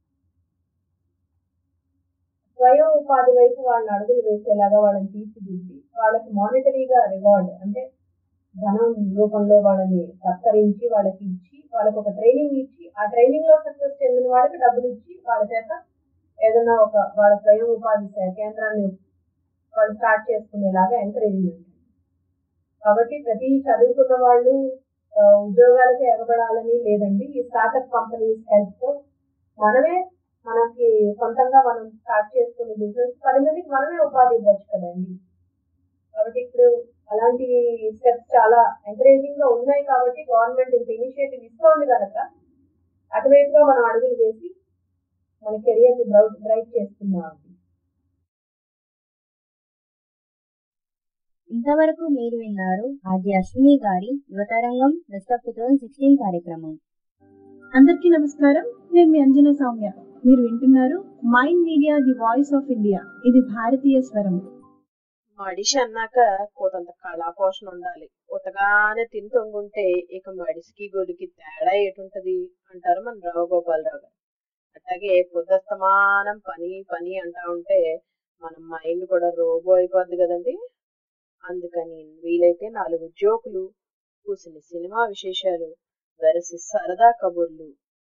స్వయం ఉపాధి వైపు వాళ్ళని అడుగులు వేసేలాగా వాళ్ళని తీర్చిదిద్ది, వాళ్ళకి మానిటరీగా రివార్డ్ అంటే ధనం రూపంలో వాళ్ళని సత్కరించి, వాళ్ళకి ఇచ్చి, వాళ్ళకి ఒక ట్రైనింగ్ ఇచ్చి, ఆ ట్రైనింగ్ లో సక్సెస్ చెందిన వాళ్ళకి డబ్బులు ఇచ్చి, వాళ్ళ చేత ఏదైనా ఒక వాళ్ళ స్వయం ఉపాధి కేంద్రాన్ని వాళ్ళు స్టార్ట్ చేసుకునేలాగా ఎంకరేజ్మెంట్. కాబట్టి ప్రతి చదువుకున్న వాళ్ళు ఉద్యోగాలకి ఎగబడాలని లేదండి. ఈ స్టార్ట్అప్ కంపెనీస్ హెల్ప్ తో మనకి సొంతంగా మనం స్టార్ట్ చేసుకునే బిజినెస్ 10 మందికి మనమే ఉపాధి ఇవ్వచ్చు కదండి. కాబట్టి ఇప్పుడు అలాంటి స్టెప్స్ చాలా ఎంకరేజింగ్ గా ఉన్నాయి. కాబట్టి గవర్నమెంట్ ఇంత ఇనిషియేటివ్ ఇస్తోంది కనుక అటువైపుగా మనం అడుగులు వేసి మన కెరియర్ ని బ్రైట్ చేస్తున్నాం. ఇంతవరకు మీరు విన్నారు ఆర్జే అశ్విని గారి యువతరంగం బెస్ట్ ఆఫ్ 2016 కార్యక్రమం. అందరికీ నమస్కారం. నేను మీ అంజనా సౌమ్య. మీరు వింటున్నారు mind media the voice of India. ఇది భారతీయ స్వరం. మడిషి అన్నాక కోతంత కళాపోషణ ఉండాలి. ఉతగానే తిని తొంగుంటే ఇక మడిసికి గొడికి తేడా ఏటుంటది అంటారు మన రావుగోపాలరావు గారు. అట్లాగే పొద్దుస్తమానం పని పని అంటా ఉంటే మన మైండ్ కూడా రోబో అయిపోద్ది కదండి. అందుకని వీలైతే 4 జోకులు, కూసిన సినిమా విశేషాలు, వెరసి సరదా కబుర్లు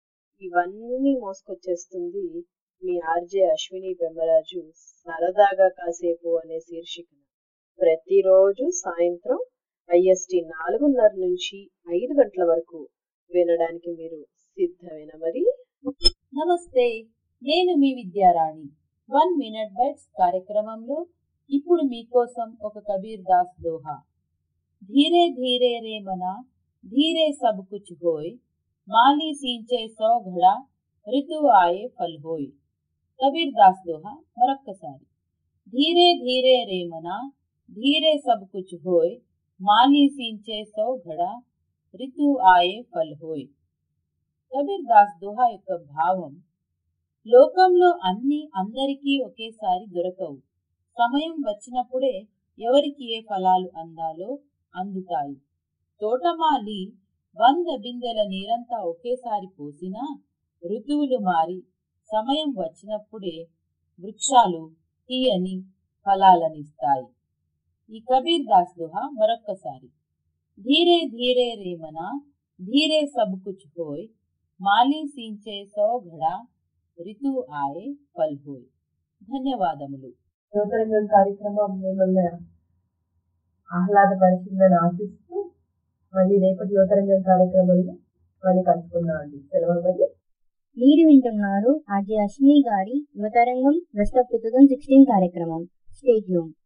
ఇవన్నీ మోసుకొచ్చేస్తుంది మీ ఆర్జే అశ్విని పెమ్మరాజు సరదాగా కాసేపు అనే శీర్షికన ప్రతిరోజు సాయంత్రం IST 4:30 నుంచి 5 గంటల వరకు వినడానికి మీరు సిద్ధమేనా మరి? నమస్తే, నేను మీ విద్యారాణి. 1 మినిట్ బైట్స్ కార్యక్రమంలో ఇప్పుడు మీకోసం ఒక కబీర్ దాస్ దోహా. ధీరే ధీరే రే మనా ధీరే సబ్ కుచ్ హోయ్, మాలి సీంచే 100 ఘడా రితు ఆయే ఫల్ హోయ్. కబీర్ దాస్ దోహా మరొక్కసారి. ధీరే ధీరే రే మనా ధీరే సబ్ కుచ్ హోయ్, మాలి సీంచే 100 ఘడా రితు ఆయే ఫల్ హోయ్. కబీర్ దాస్ దోహా యొక్క భావం, లోకంలో అన్ని అందరికీ ఒకేసారి దొరకవు. సమయం వచ్చినప్పుడే ఎవరికి ఏ ఫలాలు అందాలో అందుతాయి. తోటమాలి 100 బిందెల నీరంతా ఒకేసారి పోసినా ఋతువులు మారి సమయం వచ్చినప్పుడే వృక్షాలు తీయని ఫలాలనిస్తాయి. ఈ కబీర్ దాస్ దోహా మరొక్కసారి. ధీరే ధీరే రేమనా ధీరే సబ్ కుచ్ హోయ్, మాలి సీంచే 100 ఘడా రితు ఆయే ఫల్ హోయ్. ధన్యవాదములు. యువతరంగం కార్యక్రమం మిమ్మల్ని ఆహ్లాదపరిచిందని ఆశిస్తూ మళ్ళీ రేపటి యువతరంగం కార్యక్రమంలో మళ్ళీ కలుసుకుందాం అండి. సెలవు మరి. మీరు వింటున్నారు ఆర్జే అశ్విని గారి యువతరంగం బెస్ట్ ఆఫ్ 2016 కార్యక్రమం. Stay tune.